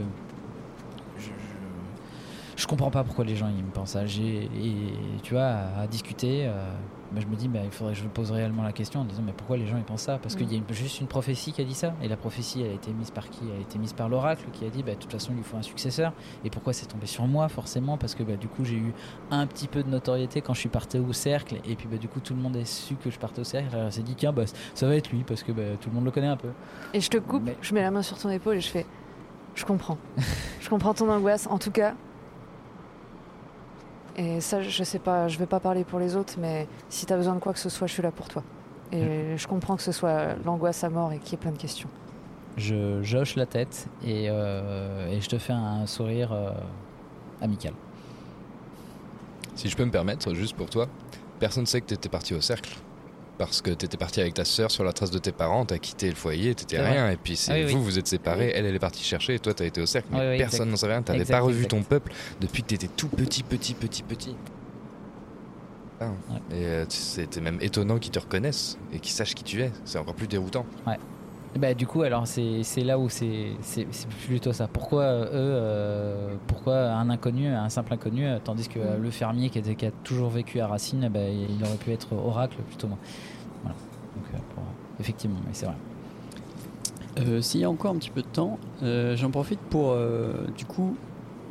Speaker 10: je comprends pas pourquoi les gens ils me pensent ça. Et tu vois, à discuter, je me dis il faudrait que je me pose réellement la question en disant mais pourquoi les gens ils pensent ça, parce qu'il y a juste une prophétie qui a dit ça, et la prophétie elle a été mise par qui? Elle a été mise par l'oracle qui a dit de toute façon il lui faut un successeur. Et pourquoi c'est tombé sur moi? Forcément parce que du coup j'ai eu un petit peu de notoriété quand je suis parti au cercle, et puis du coup tout le monde a su que je partais au cercle. Alors, s'est dit tiens ça va être lui parce que tout le monde le connaît un peu.
Speaker 8: Et je te coupe, je mets la main sur ton épaule et je fais je comprends. Je comprends ton angoisse en tout cas. Et ça, je sais pas, je vais pas parler pour les autres, mais si t'as besoin de quoi que ce soit, je suis là pour toi. Et je comprends que ce soit l'angoisse à mort et qu'il y ait plein de questions.
Speaker 10: Je hoche la tête et je te fais un sourire amical.
Speaker 7: Si je peux me permettre, juste pour toi, personne ne sait que t'étais parti au cercle. Parce que t'étais parti avec ta sœur sur la trace de tes parents, t'as quitté le foyer, t'étais rien, et puis vous êtes séparés, elle est partie chercher, et toi t'as été au cercle, mais personne n'en savait rien, t'avais pas revu ton peuple depuis que t'étais tout petit. Et c'était même étonnant qu'ils te reconnaissent et qu'ils sachent qui tu es, c'est encore plus déroutant.
Speaker 10: Ouais. Du coup, alors c'est là où c'est plutôt ça. Pourquoi pourquoi un inconnu, un simple inconnu, tandis que le fermier qui a toujours vécu à Racine, il aurait pu être oracle plutôt moi. Voilà. Donc effectivement, mais c'est vrai.
Speaker 9: S'il y a encore un petit peu de temps, j'en profite pour du coup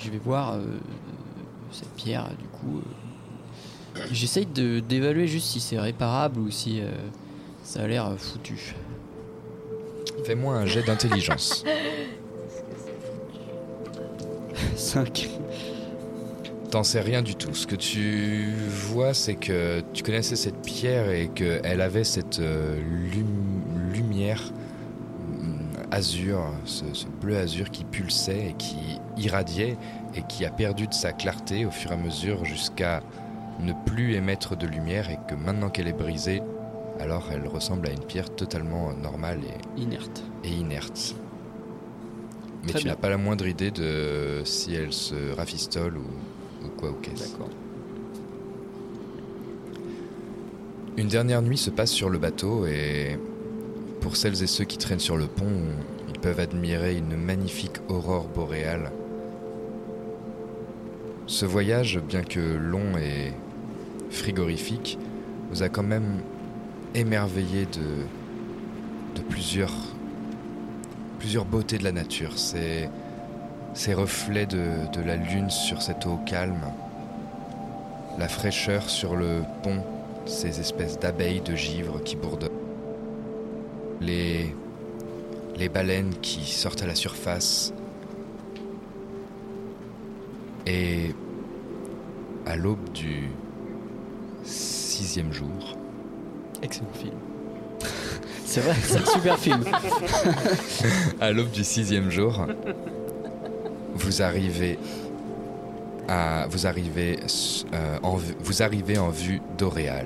Speaker 9: je vais voir cette pierre, du coup. J'essaye d'évaluer juste si c'est réparable ou si ça a l'air foutu.
Speaker 7: Fais-moi un jet d'intelligence.
Speaker 9: 5.
Speaker 7: T'en sais rien du tout. Ce que tu vois, c'est que tu connaissais cette pierre et qu'elle avait cette lumière azur, ce bleu azur qui pulsait et qui irradiait et qui a perdu de sa clarté au fur et à mesure jusqu'à ne plus émettre de lumière, et que maintenant qu'elle est brisée, alors elle ressemble à une pierre totalement normale et inerte. Mais
Speaker 9: Très
Speaker 7: tu
Speaker 9: bien.
Speaker 7: n'as pas la moindre idée de si elle se rafistole ou quoi ou qu'est-ce.
Speaker 9: D'accord.
Speaker 7: Une dernière nuit se passe sur le bateau, et pour celles et ceux qui traînent sur le pont, ils peuvent admirer une magnifique aurore boréale. Ce voyage, bien que long et frigorifique, vous a quand même émerveillé de plusieurs beautés de la nature. Ces reflets de la lune sur cette eau calme, la fraîcheur sur le pont, ces espèces d'abeilles de givre qui bourdonnent, les baleines qui sortent à la surface, et à l'aube du 6e jour.
Speaker 9: Excellent film. C'est vrai, c'est un super film.
Speaker 7: À l'aube du 6e jour, vous arrivez en vue d'Auréal.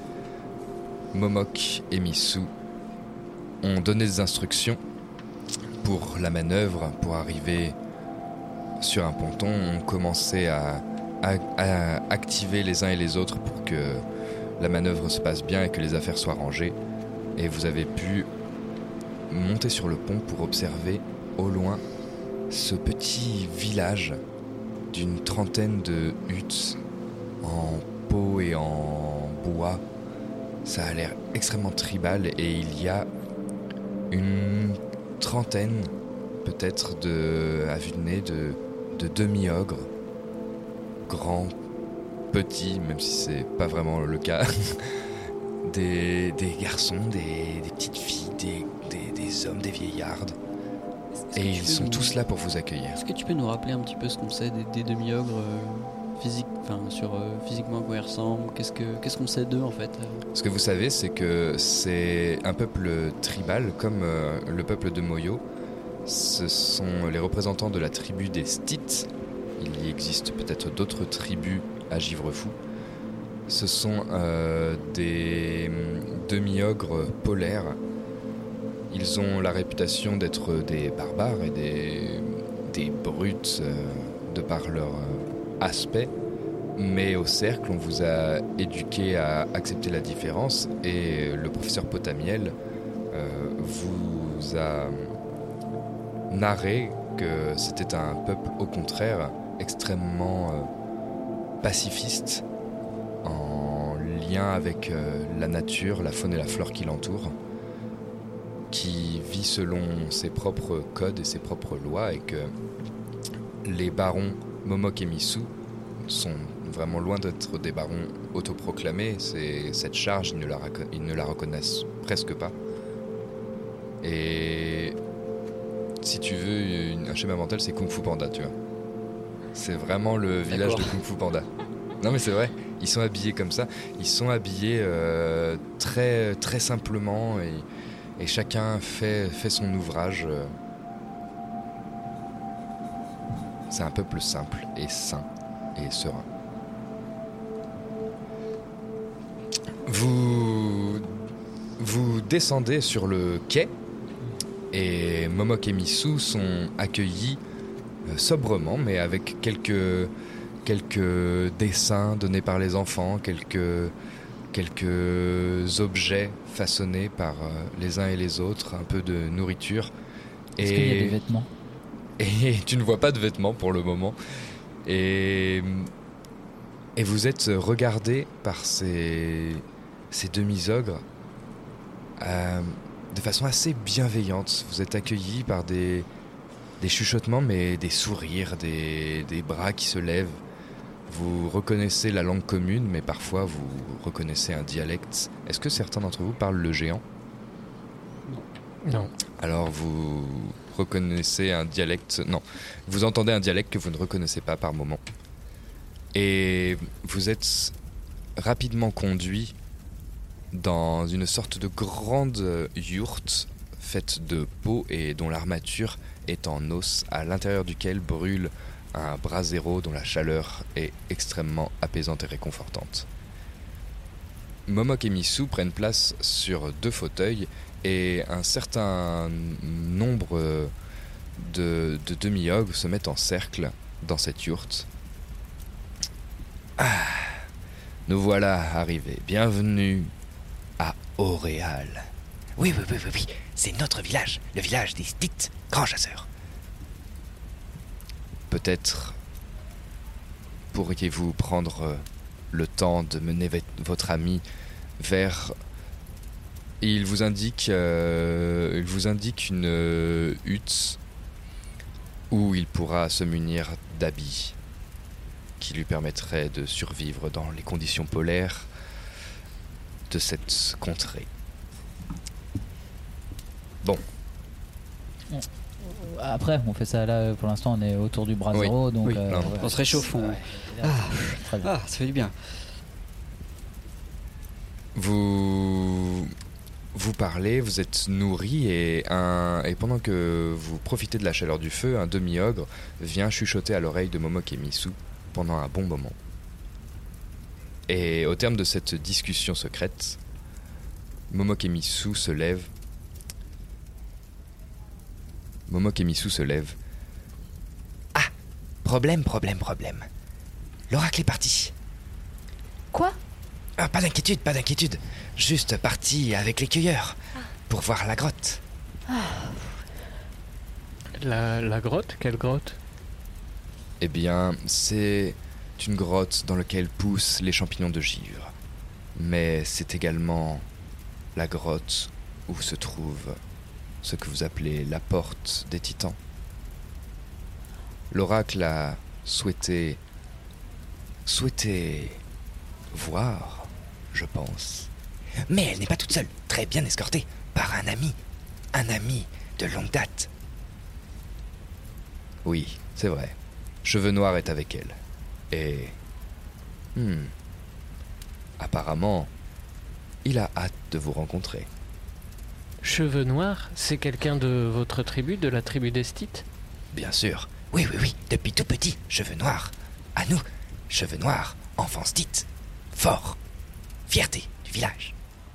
Speaker 7: Momok et Missou ont donné des instructions pour la manœuvre, pour arriver sur un ponton, ont commencé à activer les uns et les autres pour que la manœuvre se passe bien et que les affaires soient rangées. Et vous avez pu monter sur le pont pour observer au loin ce petit village d'une 30aine de huttes en peau et en bois. Ça a l'air extrêmement tribal, et il y a une 30aine peut-être à vue de nez de demi-ogres, grands, petits, même si c'est pas vraiment le cas, des garçons, des petites filles, des hommes, des vieillardes. Et ils sont tous là pour vous accueillir.
Speaker 9: Est-ce que tu peux nous rappeler un petit peu ce qu'on sait des demi-ogres physiquement à quoi ils ressemblent? Qu'est-ce qu'on sait d'eux en fait?
Speaker 7: Ce que vous savez, c'est que c'est un peuple tribal comme le peuple de Moyo. Ce sont les représentants de la tribu des Stites. Il y existe peut-être d'autres tribus à Givrefou. Ce sont des demi-ogres polaires. Ils ont la réputation d'être des barbares et des brutes de par leur aspect. Mais au cercle, on vous a éduqué à accepter la différence, et le professeur Potamiel vous a narré que c'était un peuple, au contraire, extrêmement pacifiste, en lien avec la nature, la faune et la flore qui l'entourent, qui vit selon ses propres codes et ses propres lois, et que les barons Momok et Missou sont vraiment loin d'être des barons autoproclamés. Cette charge, ils ne la reconnaissent presque pas. Et si tu veux un schéma mental, c'est Kung Fu Panda, tu vois. C'est vraiment le village de Kung Fu Panda. Non mais c'est vrai, ils sont habillés comme ça. Ils sont habillés très, très simplement, et chacun fait son ouvrage. C'est un peuple simple et sain et serein. Vous descendez sur le quai, et Momok et Missou sont accueillis sobrement, mais avec quelques dessins donnés par les enfants, quelques objets façonnés par les uns et les autres, un peu de nourriture.
Speaker 10: Est-ce qu'il y a des vêtements?
Speaker 7: Et tu ne vois pas de vêtements pour le moment. Et vous êtes regardé par ces demi-ogres de façon assez bienveillante. Vous êtes accueillis par des Des chuchotements, mais des sourires, des bras qui se lèvent. Vous reconnaissez la langue commune, mais parfois vous reconnaissez un dialecte. Est-ce que certains d'entre vous parlent le géant ?
Speaker 11: Non.
Speaker 7: Alors vous reconnaissez un dialecte... Non, vous entendez un dialecte que vous ne reconnaissez pas par moment. Et vous êtes rapidement conduit dans une sorte de grande yourte faite de peau et dont l'armature est en os, à l'intérieur duquel brûle un brasero dont la chaleur est extrêmement apaisante et réconfortante. Momok et Missou prennent place sur 2 fauteuils et un certain nombre de demi-ogres se mettent en cercle dans cette yourte. Ah, nous voilà arrivés. Bienvenue à Auréal.
Speaker 14: Oui, c'est notre village, le village des Stits, grands chasseurs.
Speaker 7: Peut-être pourriez-vous prendre le temps de mener votre ami vers... Il vous indique une hutte où il pourra se munir d'habits qui lui permettraient de survivre dans les conditions polaires de cette contrée. Bon.
Speaker 10: Après, on fait ça là, pour l'instant, on est autour du brasero,
Speaker 7: oui.
Speaker 10: donc...
Speaker 7: Oui,
Speaker 9: on se réchauffe. Ça fait du bien. Vous
Speaker 7: parlez, vous êtes nourri et pendant que vous profitez de la chaleur du feu, un demi-ogre vient chuchoter à l'oreille de Momok et Missou pendant un bon moment. Et au terme de cette discussion secrète, Momok et Missou se lèvent.
Speaker 14: Ah, problème. L'oracle est parti.
Speaker 8: Quoi ?
Speaker 14: Pas d'inquiétude. Juste parti avec les cueilleurs pour voir la grotte.
Speaker 11: La grotte ? Quelle grotte ?
Speaker 7: Eh bien, c'est une grotte dans laquelle poussent les champignons de givre. Mais c'est également la grotte où se trouve ce que vous appelez la porte des titans. L'oracle a souhaité voir, je pense.
Speaker 14: Mais elle n'est pas toute seule, très bien escortée par un ami de longue date.
Speaker 7: Oui, c'est vrai. Cheveux Noir est avec elle. Et... apparemment, il a hâte de vous rencontrer.
Speaker 11: Cheveux Noirs, c'est quelqu'un de votre tribu, de la tribu des Stits ?
Speaker 14: Bien sûr. Oui. Depuis tout petit, Cheveux Noirs. À nous, Cheveux Noirs, enfants Stits. Fort. Fierté du village.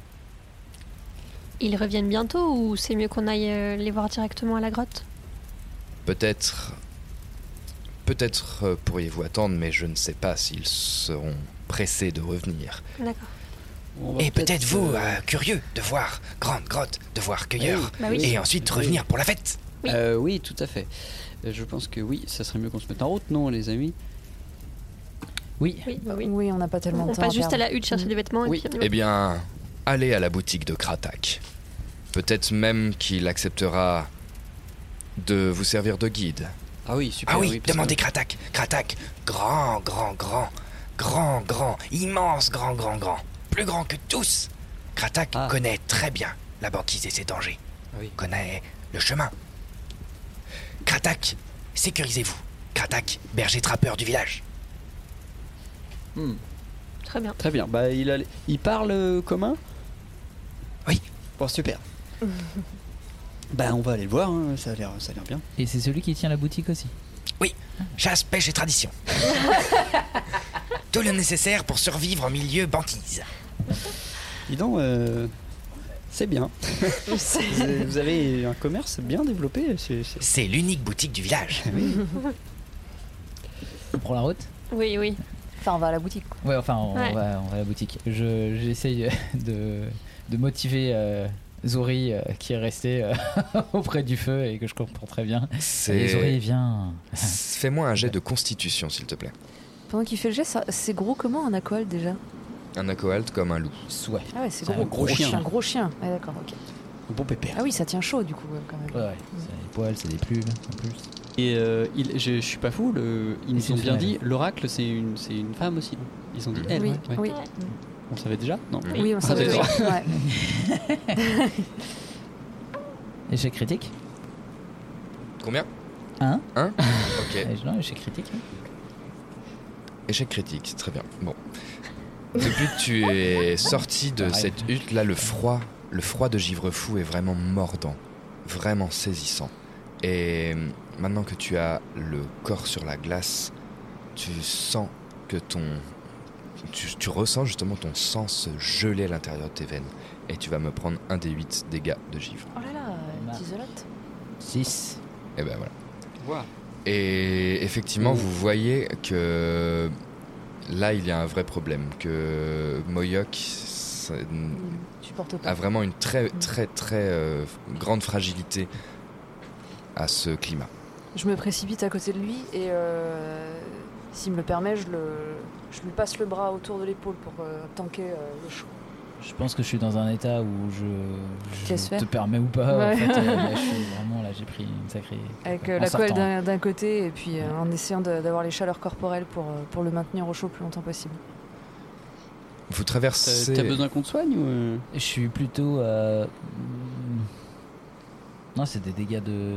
Speaker 12: Ils reviennent bientôt ou c'est mieux qu'on aille les voir directement à la grotte ?
Speaker 7: Peut-être pourriez-vous attendre, mais je ne sais pas s'ils seront pressés de revenir.
Speaker 12: D'accord.
Speaker 14: Et peut-être vous, curieux de voir grande grotte, de voir cueilleurs, et ensuite revenir pour la fête.
Speaker 9: Oui, tout à fait. Je pense que oui, ça serait mieux qu'on se mette en route, non, les amis ?
Speaker 10: Oui,
Speaker 8: on n'a pas tellement de temps.
Speaker 12: On passe juste à la hutte chercher des vêtements.
Speaker 7: Oui.
Speaker 12: Et puis...
Speaker 7: Eh bien, allez à la boutique de Kratak. Peut-être même qu'il acceptera de vous servir de guide.
Speaker 9: Ah oui, super.
Speaker 14: Demandez Kratak. Kratak, grand, immense, grand. Plus grand que tous. Kratak connaît très bien la banquise et ses dangers. Connaît le chemin. Kratak, sécurisez-vous. Kratak, berger trappeur du village.
Speaker 12: Très bien.
Speaker 9: Très bien. Bah, il parle commun ?
Speaker 14: Oui.
Speaker 9: Bon, super. Bah, on va aller le voir, hein. ça a l'air bien.
Speaker 10: Et c'est celui qui tient la boutique aussi ?
Speaker 14: Oui, chasse, pêche et tradition. Tout le nécessaire pour survivre en milieu banquise.
Speaker 9: Dis donc, c'est bien. Vous avez un commerce bien développé.
Speaker 14: C'est l'unique boutique du village.
Speaker 10: On prend la route ?
Speaker 12: Oui.
Speaker 8: Enfin, on va à la boutique.
Speaker 10: Ouais, enfin, on va à la boutique. J'essaye de motiver Zori qui est resté auprès du feu et que je comprends très bien. Et Zori, viens.
Speaker 7: Fais-moi un jet de constitution, s'il te plaît.
Speaker 8: Pendant qu'il fait le jet, c'est gros comment un Acoald déjà ?
Speaker 7: Un Acoald comme un loup.
Speaker 10: Ouais.
Speaker 8: Ah ouais, c'est gros.
Speaker 9: Un gros chien.
Speaker 8: Un gros chien. Ouais, d'accord, ok.
Speaker 9: Un bon pépère.
Speaker 8: Ah oui, ça tient chaud du coup quand même.
Speaker 10: Ouais, c'est des poils, c'est des plumes en plus.
Speaker 9: Et je suis pas fou, ils nous ont bien dit, l'oracle c'est une femme aussi. Ils ont dit elle.
Speaker 8: Oui,
Speaker 9: ouais.
Speaker 8: oui.
Speaker 9: On savait déjà? Non.
Speaker 8: Oui, on savait déjà. Ouais.
Speaker 10: Échec critique?
Speaker 7: Combien?
Speaker 10: 1.
Speaker 7: Ok.
Speaker 10: Non, échec critique.
Speaker 7: Échec critique, très bien. Bon. Depuis que tu es sorti de cette hutte, là, le froid de Givrefou est vraiment mordant, vraiment saisissant. Et maintenant que tu as le corps sur la glace, tu sens que tu ressens justement ton sang se geler à l'intérieur de tes veines. Et tu vas me prendre un des 8 dégâts de givre.
Speaker 8: Oh là là, t'isolotes.
Speaker 10: 6.
Speaker 7: Et ben voilà.
Speaker 9: Wow.
Speaker 7: Et effectivement, vous voyez que là, il y a un vrai problème. Que Moyok a vraiment une très, très, très grande fragilité à ce climat.
Speaker 8: Je me précipite à côté de lui et s'il me le permet, je lui passe le bras autour de l'épaule pour tanker le chaud.
Speaker 10: Je pense que je suis dans un état où je te permets ou pas.
Speaker 8: Ouais.
Speaker 10: En fait, là, j'ai pris une sacrée.
Speaker 8: Avec la colle d'un côté et puis en essayant d'avoir les chaleurs corporelles pour le maintenir au chaud le plus longtemps possible.
Speaker 7: Vous traversez.
Speaker 9: T'as besoin qu'on te soigne ou
Speaker 10: Je suis plutôt. Non, c'est des dégâts de.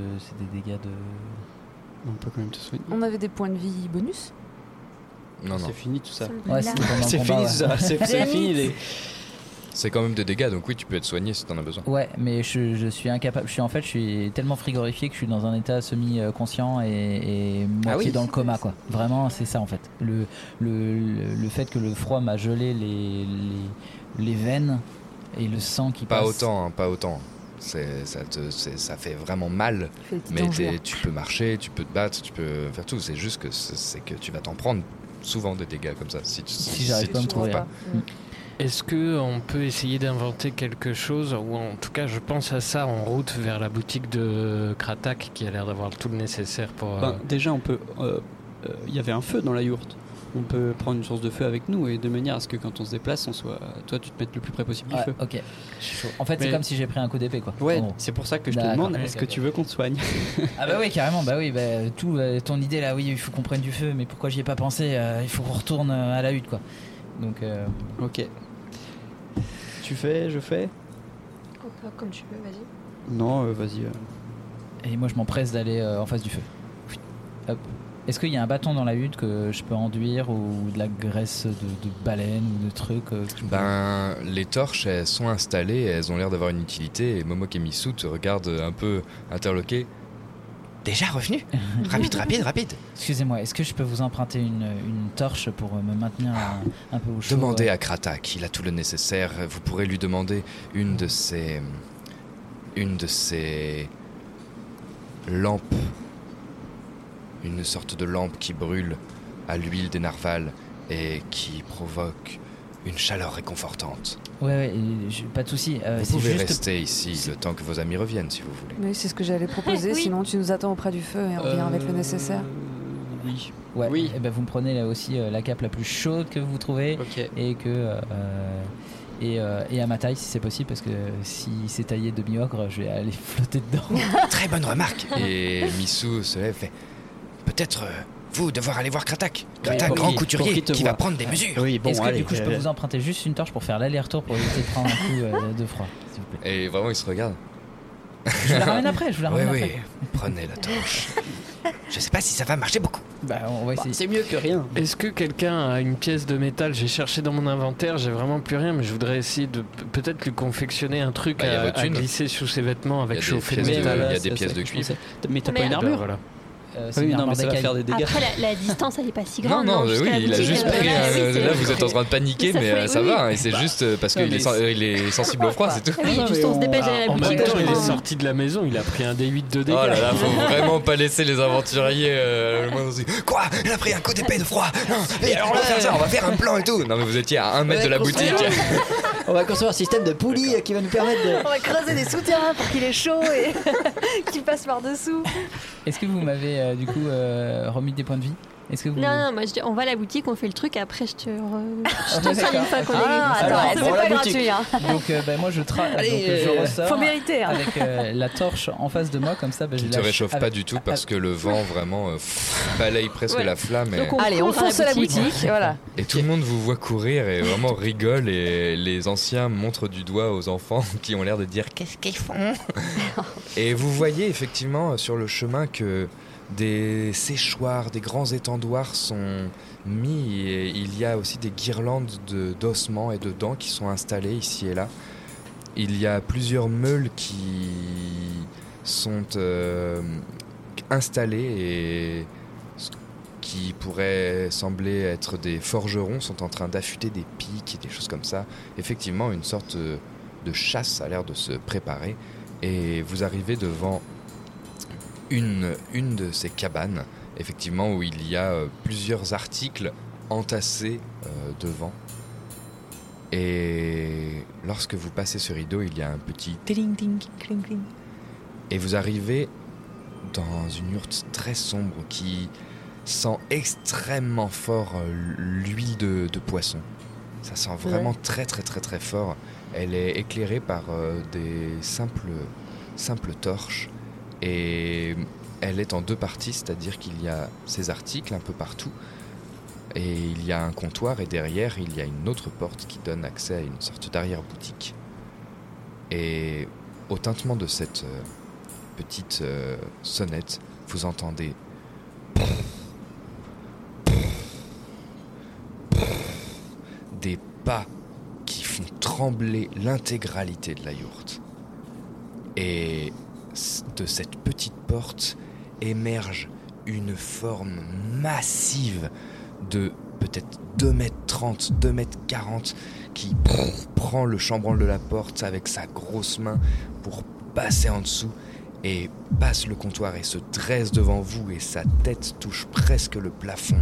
Speaker 9: On peut quand même te soigner.
Speaker 8: On avait des points de vie bonus.
Speaker 7: Non.
Speaker 9: C'est fini tout ça.
Speaker 10: Ouais, c'est pendant
Speaker 9: c'est
Speaker 10: le
Speaker 9: fini
Speaker 10: combat,
Speaker 9: tout ça. C'est fini.
Speaker 7: C'est quand même des dégâts, donc oui, tu peux être soigné si t'en as besoin.
Speaker 10: Ouais, mais je suis incapable. Je suis tellement frigorifié que je suis dans un état semi-conscient et moitié dans le coma, quoi. Vraiment, c'est ça en fait. Le fait que le froid m'a gelé les veines et le sang qui passe.
Speaker 7: Pas autant. Ça fait vraiment mal, mais tu peux marcher, tu peux te battre, tu peux faire tout. C'est juste que c'est que tu vas t'en prendre souvent des dégâts comme ça si
Speaker 10: j'arrive pas à me courir.
Speaker 11: Est-ce qu'on peut essayer d'inventer quelque chose, ou en tout cas je pense à ça en route vers la boutique de Kratak qui a l'air d'avoir tout le nécessaire pour...
Speaker 9: Déjà on peut... Il y avait un feu dans la yourte. On peut prendre une source de feu avec nous et de manière à ce que quand on se déplace, toi tu te mettes le plus près possible du feu.
Speaker 10: Ok. En fait c'est comme si j'ai pris un coup d'épée, quoi.
Speaker 9: Ouais, c'est pour ça que je te demande, est-ce que tu veux qu'on te soigne?
Speaker 10: Ah bah oui, carrément, ton idée là, oui, il faut qu'on prenne du feu, mais pourquoi j'y ai pas pensé? Il faut qu'on retourne à la hutte, quoi. Donc
Speaker 9: ok. Tu fais, je fais?
Speaker 12: Comme tu veux, vas-y.
Speaker 9: Non, vas-y.
Speaker 10: Et moi je m'empresse d'aller en face du feu. Hop. Est-ce qu'il y a un bâton dans la hutte que je peux enduire, ou de la graisse de baleine ou de trucs
Speaker 7: les torches, elles sont installées, elles ont l'air d'avoir une utilité, et Momok et Missou te regardent un peu interloqués.
Speaker 14: Déjà revenu? Rapide.
Speaker 10: Excusez-moi, est-ce que je peux vous emprunter une torche pour me maintenir un peu au chaud?
Speaker 7: Demandez à Kratak, il a tout le nécessaire. Vous pourrez lui demander une de ces lampes. Une sorte de lampe qui brûle à l'huile des narvals et qui provoque une chaleur réconfortante.
Speaker 10: Ouais, pas de souci.
Speaker 7: Vous pouvez rester ici le temps que vos amis reviennent, si vous voulez.
Speaker 8: Oui, c'est ce que j'allais proposer.
Speaker 12: Oui.
Speaker 8: Sinon, tu nous attends auprès du feu et on revient avec le nécessaire.
Speaker 9: Oui.
Speaker 10: Ouais.
Speaker 9: Oui.
Speaker 10: Et ben vous me prenez là aussi la cape la plus chaude que vous trouvez, et que et à ma taille si c'est possible, parce que si c'est taillé de mi-ogre, je vais aller flotter dedans.
Speaker 14: Très bonne remarque.
Speaker 7: Et Missou se lève et fait
Speaker 14: peut-être vous devoir aller voir Kratak.
Speaker 10: Ouais,
Speaker 14: Kratak, grand couturier qui va prendre des mesures.
Speaker 9: Oui, bon,
Speaker 10: est-ce que
Speaker 9: allez,
Speaker 10: du coup je peux vous emprunter juste une torche pour faire l'aller-retour pour éviter de prendre un coup de froid, s'il vous plaît?
Speaker 7: Et vraiment, il se regarde.
Speaker 10: Je vous la ramène après,
Speaker 14: Oui, prenez la torche. Je sais pas si ça va marcher beaucoup.
Speaker 10: On va essayer.
Speaker 9: C'est mieux que rien.
Speaker 11: Est-ce que quelqu'un a une pièce de métal? J'ai cherché dans mon inventaire, j'ai vraiment plus rien, mais je voudrais essayer de peut-être lui confectionner un truc à glisser sous ses vêtements avec chauffé de métal.
Speaker 7: Il y a des pièces de cuivre.
Speaker 9: Mais t'as pas une armure?
Speaker 11: Voilà.
Speaker 9: Oui, non, mais ça va faire des dégâts.
Speaker 12: Après, la distance, elle est pas si grande.
Speaker 7: Non, oui, il a juste pris. Là, vous
Speaker 12: c'est
Speaker 7: êtes en train de paniquer, mais ça va. Et c'est juste parce qu'il est sensible au froid, c'est tout.
Speaker 12: Oui, juste on se dépêche d'aller à la
Speaker 11: En
Speaker 12: boutique.
Speaker 11: même temps, il est sorti de la maison, il a pris un D8 de dégâts.
Speaker 7: Oh là là, faut vraiment pas laisser les aventuriers le moins aussi.
Speaker 14: Quoi? Elle a pris un coup d'épée de froid. Non,
Speaker 7: Et alors là, on va faire un plan et tout. Non, mais vous étiez à 1 mètre de la boutique.
Speaker 9: On va construire un système de poulies qui va nous permettre de...
Speaker 8: On va creuser des souterrains pour qu'il ait chaud et qu'il passe par-dessous.
Speaker 10: Est-ce que vous m'avez du coup remis des points de vie? Est-ce que vous...
Speaker 12: Non, moi je dis on va à la boutique, on fait le truc et après je te sors une fois qu'on est
Speaker 10: attends,
Speaker 8: c'est pas gratuit. Hein.
Speaker 10: Donc moi je ressors.
Speaker 8: Faut mériter. Hein.
Speaker 10: Avec la torche en face de moi, comme ça je
Speaker 7: ne te réchauffe pas du tout parce que le vent vraiment balaye presque la flamme. Et...
Speaker 8: Allez, on fonce à la boutique. Voilà.
Speaker 7: Et tout le monde vous voit courir et vraiment rigole et les anciens montrent du doigt aux enfants qui ont l'air de dire qu'est-ce qu'ils font. Et vous voyez effectivement sur le chemin que des séchoirs, des grands étendoirs sont mis et il y a aussi des guirlandes d'ossements et de dents qui sont installées ici et là. Il y a plusieurs meules qui sont installées et qui pourraient sembler être des forgerons sont en train d'affûter des pics et des choses comme ça. Effectivement, une sorte de chasse a l'air de se préparer et vous arrivez devant une de ces cabanes, effectivement, où il y a plusieurs articles entassés devant. Et lorsque vous passez ce rideau, il y a un petit ting-ting, cling-cling. Et vous arrivez dans une yourte très sombre qui sent extrêmement fort l'huile de poisson. Ça sent vraiment très très très très fort. Elle est éclairée par des simples torches. Et elle est en 2 parties, c'est-à-dire qu'il y a ces articles un peu partout et il y a un comptoir et derrière il y a une autre porte qui donne accès à une sorte d'arrière-boutique. Et au tintement de cette petite sonnette, vous entendez des pas qui font trembler l'intégralité de la yourte. Et de cette petite porte émerge une forme massive de peut-être 2,30 m, 2,40 m qui prend le chambranle de la porte avec sa grosse main pour passer en dessous et passe le comptoir et se dresse devant vous et sa tête touche presque le plafond.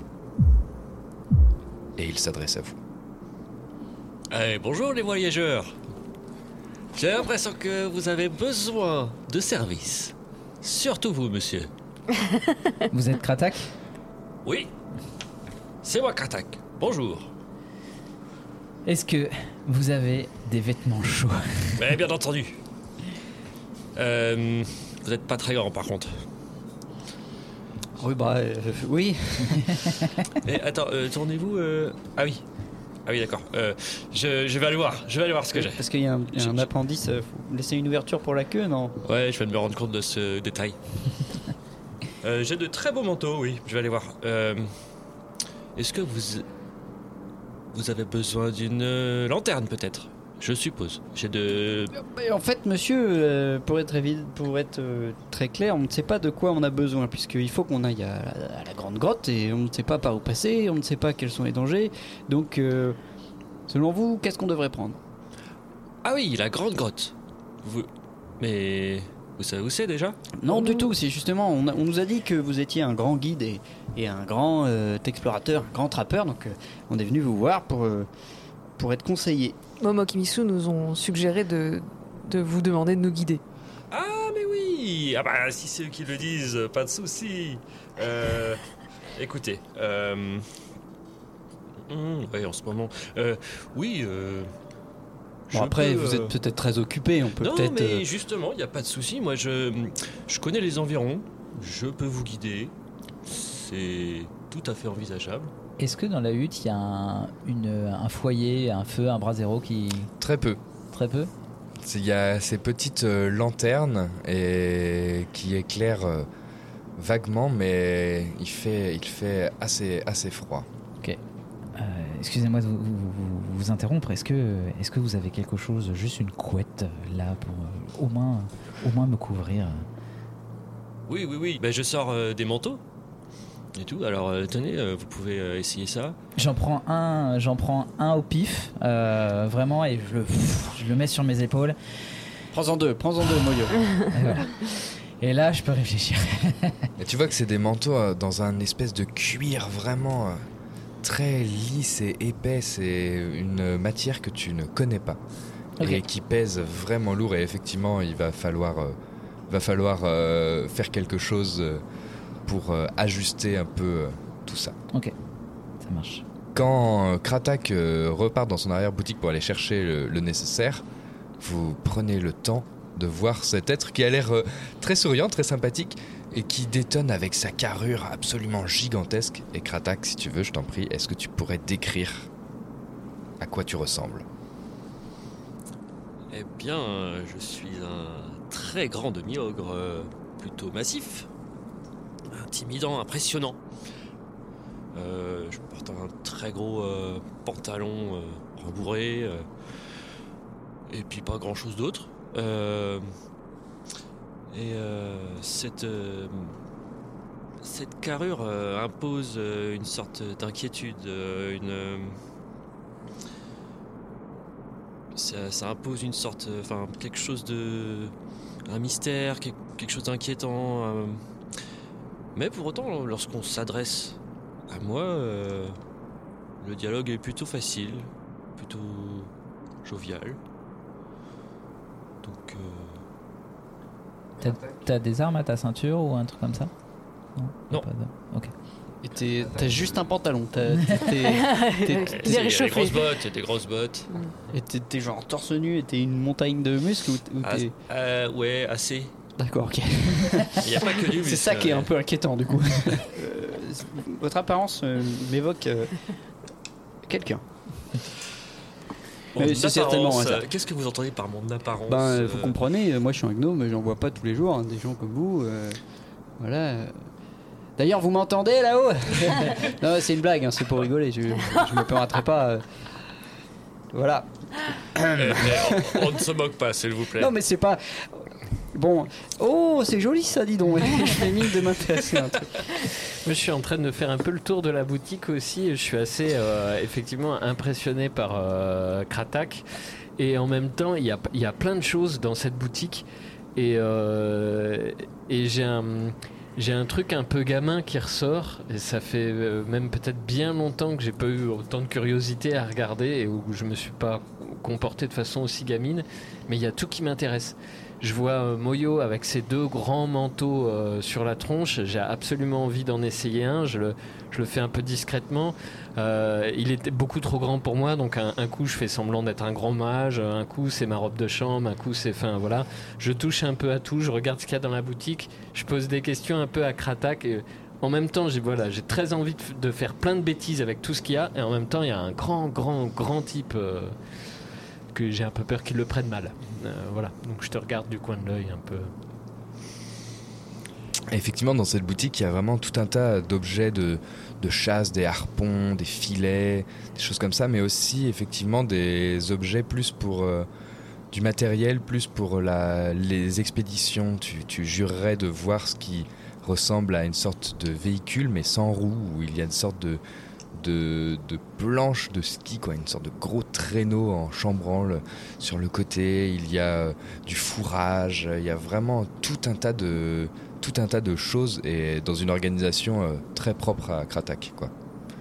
Speaker 7: Et il s'adresse à vous.
Speaker 15: Bonjour les voyageurs. J'ai l'impression que vous avez besoin de services. Surtout vous, monsieur.
Speaker 10: Vous êtes Kratak ?
Speaker 15: Oui. C'est moi, Kratak. Bonjour.
Speaker 10: Est-ce que vous avez des vêtements chauds ?
Speaker 15: Mais bien entendu. Vous n'êtes pas très grand, par contre.
Speaker 9: Oui, oui.
Speaker 15: Et attends, tournez-vous... Ah oui, d'accord. Je vais aller voir. Ce que j'ai.
Speaker 9: Parce qu'il y a un appendice. Faut laisser une ouverture pour la queue, non ?
Speaker 15: Ouais, je viens de me rendre compte de ce détail. J'ai de très beaux manteaux, oui. Je vais aller voir. Est-ce que vous avez besoin d'une lanterne, peut-être ? Je suppose.
Speaker 9: En fait, monsieur, pour être très clair, on ne sait pas de quoi on a besoin, puisqu'il faut qu'on aille à la grande grotte et on ne sait pas par où passer, on ne sait pas quels sont les dangers. Donc, selon vous, qu'est-ce qu'on devrait prendre ?
Speaker 15: Ah oui, la grande grotte. Mais vous savez où c'est déjà ?
Speaker 9: Non, du tout. C'est justement, on nous a dit que vous étiez un grand guide et un grand explorateur, un grand trappeur. Donc, on est venu vous voir pour être conseillé.
Speaker 8: Momok et Missou nous ont suggéré de vous demander de nous guider.
Speaker 15: Ah mais oui. Ah bah si c'est eux qui le disent, pas de souci. Écoutez, ouais, en ce moment, oui.
Speaker 9: Après, vous êtes peut-être très occupé, on peut peut-être.
Speaker 15: Non, mais justement, il y a pas de souci. Moi, je connais les environs. Je peux vous guider. C'est tout à fait envisageable.
Speaker 10: Est-ce que dans la hutte, il y a un foyer, un feu, un brasero qui...
Speaker 7: Très peu.
Speaker 10: Très peu ?
Speaker 7: Il y a ces petites lanternes qui éclairent vaguement, mais il fait assez froid.
Speaker 10: Ok. Excusez-moi de vous interrompre. Est-ce que vous avez quelque chose, juste une couette, là, pour au moins me couvrir ?
Speaker 15: Oui. Ben, je sors des manteaux. Et tout, alors tenez, vous pouvez essayer ça.
Speaker 10: J'en prends un au pif, vraiment, et je le mets sur mes épaules.
Speaker 9: Prends-en deux, Moyo.
Speaker 10: Et voilà. Et là, je peux réfléchir.
Speaker 7: Et tu vois que c'est des manteaux dans un espèce de cuir vraiment très lisse et épais. C'est une matière que tu ne connais pas, okay. Et qui pèse vraiment lourd. Et effectivement, il va falloir faire quelque chose pour ajuster un peu tout ça.
Speaker 10: Ok, ça marche.
Speaker 7: Quand Kratak repart dans son arrière-boutique pour aller chercher le nécessaire, vous prenez le temps de voir cet être qui a l'air très souriant, très sympathique et qui détonne avec sa carrure absolument gigantesque. Et Kratak, si tu veux, je t'en prie, est-ce que tu pourrais décrire à quoi tu ressembles ?
Speaker 15: Eh bien, je suis un très grand demi-ogre, plutôt massif, intimidant, impressionnant. Je porte un très gros pantalon rembourré, et puis pas grand chose d'autre. Cette carrure impose une sorte d'inquiétude, ça impose une sorte, quelque chose un mystère, quelque chose d'inquiétant. Mais pour autant, lorsqu'on s'adresse à moi, le dialogue est plutôt facile, plutôt jovial. Donc,
Speaker 10: T'as des armes à ta ceinture ou un truc comme ça ?
Speaker 15: Non.
Speaker 10: Ok.
Speaker 9: Et t'as juste un pantalon. T'es
Speaker 15: réchauffé. Des grosses bottes.
Speaker 9: Et t'es genre torse nu et t'es une montagne de muscles ou t'es...
Speaker 15: Ouais, assez.
Speaker 9: D'accord, ok.
Speaker 15: Il n'y a pas que du muscle.
Speaker 9: C'est ça qui est un peu inquiétant du coup. Votre apparence m'évoque quelqu'un.
Speaker 15: C'est certainement ça. Qu'est-ce que vous entendez par mon apparence ?
Speaker 9: Vous comprenez, moi je suis un gnome, j'en vois pas tous les jours, des gens comme vous. Voilà. D'ailleurs, vous m'entendez là-haut ? Non, c'est une blague, c'est pour rigoler, je me permettrai pas. Voilà.
Speaker 15: On ne se moque pas, s'il vous plaît.
Speaker 9: Non, mais c'est pas. Bon, c'est joli ça, dis donc. Je fais mine de m'intéresser à un truc.
Speaker 11: Moi, je suis en train de faire un peu le tour de la boutique aussi. Je suis assez effectivement impressionné par Kratak. Et en même temps, il y a plein de choses dans cette boutique. Et j'ai un truc un peu gamin qui ressort. Et ça fait même peut-être bien longtemps que j'ai pas eu autant de curiosité à regarder et où je me suis pas comporté de façon aussi gamine. Mais il y a tout qui m'intéresse. Je vois Moyo avec ses 2 grands manteaux sur la tronche. J'ai absolument envie d'en essayer un. Je le fais un peu discrètement. Il était beaucoup trop grand pour moi, donc un coup je fais semblant d'être un grand mage, un coup c'est ma robe de chambre, un coup c'est... voilà. Je touche un peu à tout, je regarde ce qu'il y a dans la boutique, je pose des questions un peu à Kratak. Et en même temps, j'ai très envie de faire plein de bêtises avec tout ce qu'il y a. Et en même temps, il y a un grand type... que j'ai un peu peur qu'ils le prennent mal. Voilà, donc je te regarde du coin de l'œil un peu.
Speaker 7: Effectivement, dans cette boutique, il y a vraiment tout un tas d'objets de chasse, des harpons, des filets, des choses comme ça, mais aussi effectivement des objets plus pour du matériel, plus pour les expéditions. Tu jurerais de voir ce qui ressemble à une sorte de véhicule, mais sans roue, où il y a une sorte de planche de ski, quoi, une sorte de gros traîneau en chambranle sur le côté. Il y a du fourrage, il y a vraiment tout un tas de choses, et dans une organisation très propre à Kratak, quoi.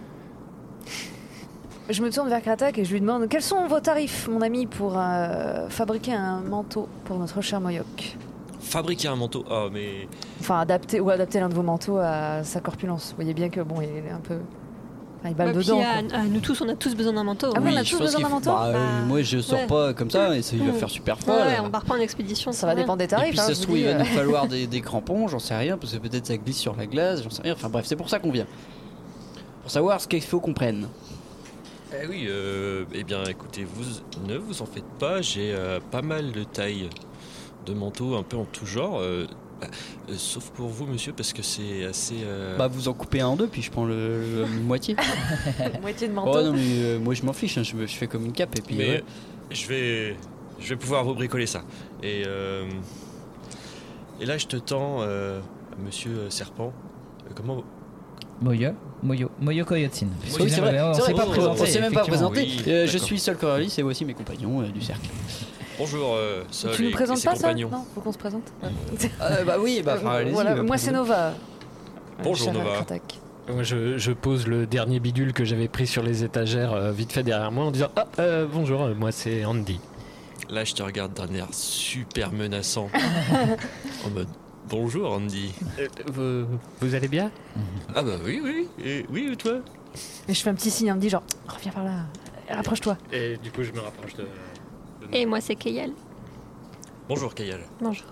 Speaker 8: Je me tourne vers Kratak et je lui demande: quels sont vos tarifs, mon ami, pour fabriquer un manteau pour notre cher Moyok?
Speaker 15: Fabriquer un manteau? Ah, mais...
Speaker 8: Enfin, adapter l'un de vos manteaux à sa corpulence. Vous voyez bien que, bon, il est un peu... Enfin, il balle dedans.
Speaker 12: Nous tous, on a tous besoin d'un manteau.
Speaker 8: Ah oui, on a tous besoin d'un manteau.
Speaker 9: Moi, je sors pas comme ça, et il va faire super froid.
Speaker 12: Ouais, on part pas en expédition.
Speaker 8: Ça va dépendre des tarifs.
Speaker 9: Et puis, ça se trouve, il va nous falloir des crampons, j'en sais rien, parce que peut-être ça glisse sur la glace, j'en sais rien. Enfin bref, c'est pour ça qu'on vient. Pour savoir ce qu'il faut qu'on prenne.
Speaker 15: Eh oui, eh bien, écoutez, vous ne vous en faites pas, j'ai pas mal de tailles de manteaux, un peu en tout genre. Sauf pour vous, monsieur, parce que c'est assez...
Speaker 9: vous en coupez un en deux, puis je prends le moitié.
Speaker 8: Moitié de manteau.
Speaker 9: Oh non, mais moi je m'en fiche, hein, je fais comme une cape, et puis...
Speaker 15: Mais je vais pouvoir vous bricoler ça. Et là, je te tends, monsieur Serpent, comment...
Speaker 10: Moyo Koyotsin.
Speaker 9: Oui, c'est vrai, on s'est même pas présenté.
Speaker 15: Oui,
Speaker 9: je suis Sol Coralis, et voici mes compagnons du cercle.
Speaker 15: Bonjour, Sol.
Speaker 8: Tu nous présentes pas,
Speaker 15: ça?
Speaker 8: Non, faut qu'on se présente.
Speaker 9: Oui, allez-y.
Speaker 8: Voilà, moi c'est Nova.
Speaker 15: Bonjour Nova.
Speaker 11: Moi, je pose le dernier bidule que j'avais pris sur les étagères vite fait derrière moi en disant bonjour, moi c'est Andy.
Speaker 15: Là, je te regarde d'un air super menaçant. En mode, Bonjour Andy.
Speaker 11: Vous allez bien?
Speaker 15: Ah bah oui. Et toi?
Speaker 8: Et je fais un petit signe, on me dit genre, reviens par là, rapproche-toi.
Speaker 11: Et du coup, je me rapproche de...
Speaker 12: Et moi, c'est Kayal.
Speaker 15: Bonjour Kayal.
Speaker 12: Bonjour.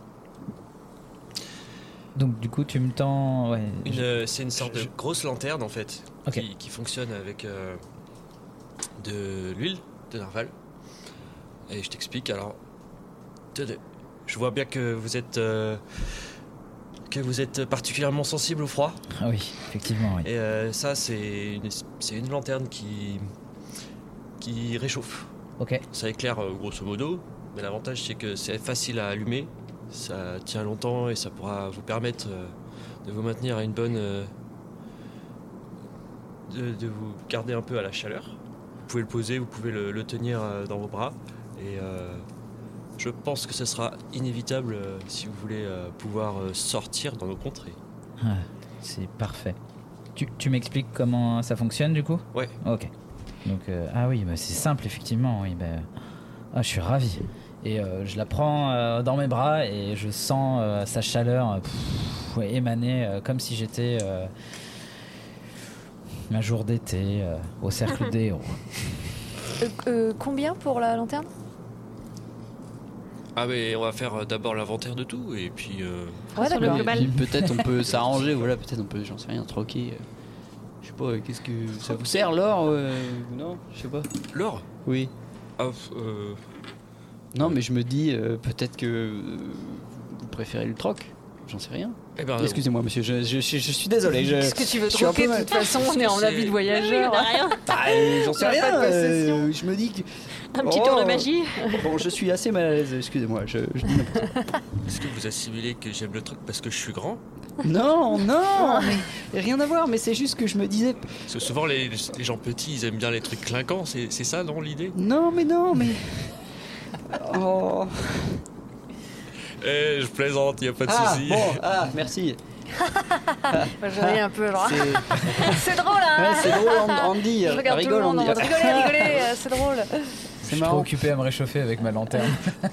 Speaker 10: Donc du coup, tu me tends... Ouais,
Speaker 15: C'est une sorte de grosse lanterne en fait,
Speaker 10: okay.
Speaker 15: qui fonctionne avec de l'huile de narval. Et je t'explique alors. Je vois bien que vous êtes particulièrement sensible au froid.
Speaker 10: Ah oui, effectivement. Oui.
Speaker 15: Et ça, c'est une lanterne qui réchauffe.
Speaker 10: Ok.
Speaker 15: Ça éclaire grosso modo, mais l'avantage c'est que c'est facile à allumer, ça tient longtemps et ça pourra vous permettre de vous maintenir à une bonne, de vous garder un peu à la chaleur. Vous pouvez le poser, vous pouvez le tenir dans vos bras et je pense que ce sera inévitable si vous voulez pouvoir sortir dans nos contrées.
Speaker 10: Ah, c'est parfait. Tu m'expliques comment ça fonctionne du coup ?
Speaker 15: Ouais.
Speaker 10: Ok. Donc ah oui, bah, c'est simple effectivement. Oui, bah, je suis ravi. Et je la prends dans mes bras et je sens sa chaleur émaner comme si j'étais un jour d'été au cercle des héros.
Speaker 8: Combien pour la lanterne ?
Speaker 15: Ah mais on va faire d'abord l'inventaire de tout et puis...
Speaker 8: Ouais,
Speaker 9: sur le
Speaker 8: d'accord.
Speaker 9: global. Peut-être on peut s'arranger, voilà, peut-être on peut, j'en sais rien, troquer. Je sais pas, qu'est-ce que ça vous sert l'or non, je sais pas.
Speaker 15: L'or ?
Speaker 9: Oui.
Speaker 15: Ah,
Speaker 9: Non mais je me dis peut-être que vous préférez le troc. J'en sais rien.
Speaker 15: Eh ben,
Speaker 9: excusez-moi monsieur, je suis désolé.
Speaker 8: Qu'est-ce que tu veux troquer de toute façon? On est en avis de voyageur.
Speaker 12: Rien.
Speaker 9: J'en sais rien. Je me dis que...
Speaker 12: Un petit tour de magie.
Speaker 9: Bon, je suis assez mal à l'aise, excusez-moi, je dis n'importe quoi.
Speaker 15: Est-ce que vous assimilez que j'aime le truc parce que je suis grand ?
Speaker 9: Non, mais rien à voir, mais c'est juste que je me disais...
Speaker 15: Parce que souvent les gens petits, ils aiment bien les trucs clinquants, c'est ça, non, l'idée ?
Speaker 9: Non, mais... Oh...
Speaker 15: Je plaisante, y a pas de souci.
Speaker 9: Merci.
Speaker 8: Moi, je ris un peu, genre. C'est drôle, hein.
Speaker 9: Ouais, c'est drôle, Andy.
Speaker 8: Je regarde
Speaker 9: rigole,
Speaker 8: tout le monde en
Speaker 9: Andy.
Speaker 8: mode rigoler, c'est drôle.
Speaker 10: Je suis trop occupé à me réchauffer avec ma lanterne.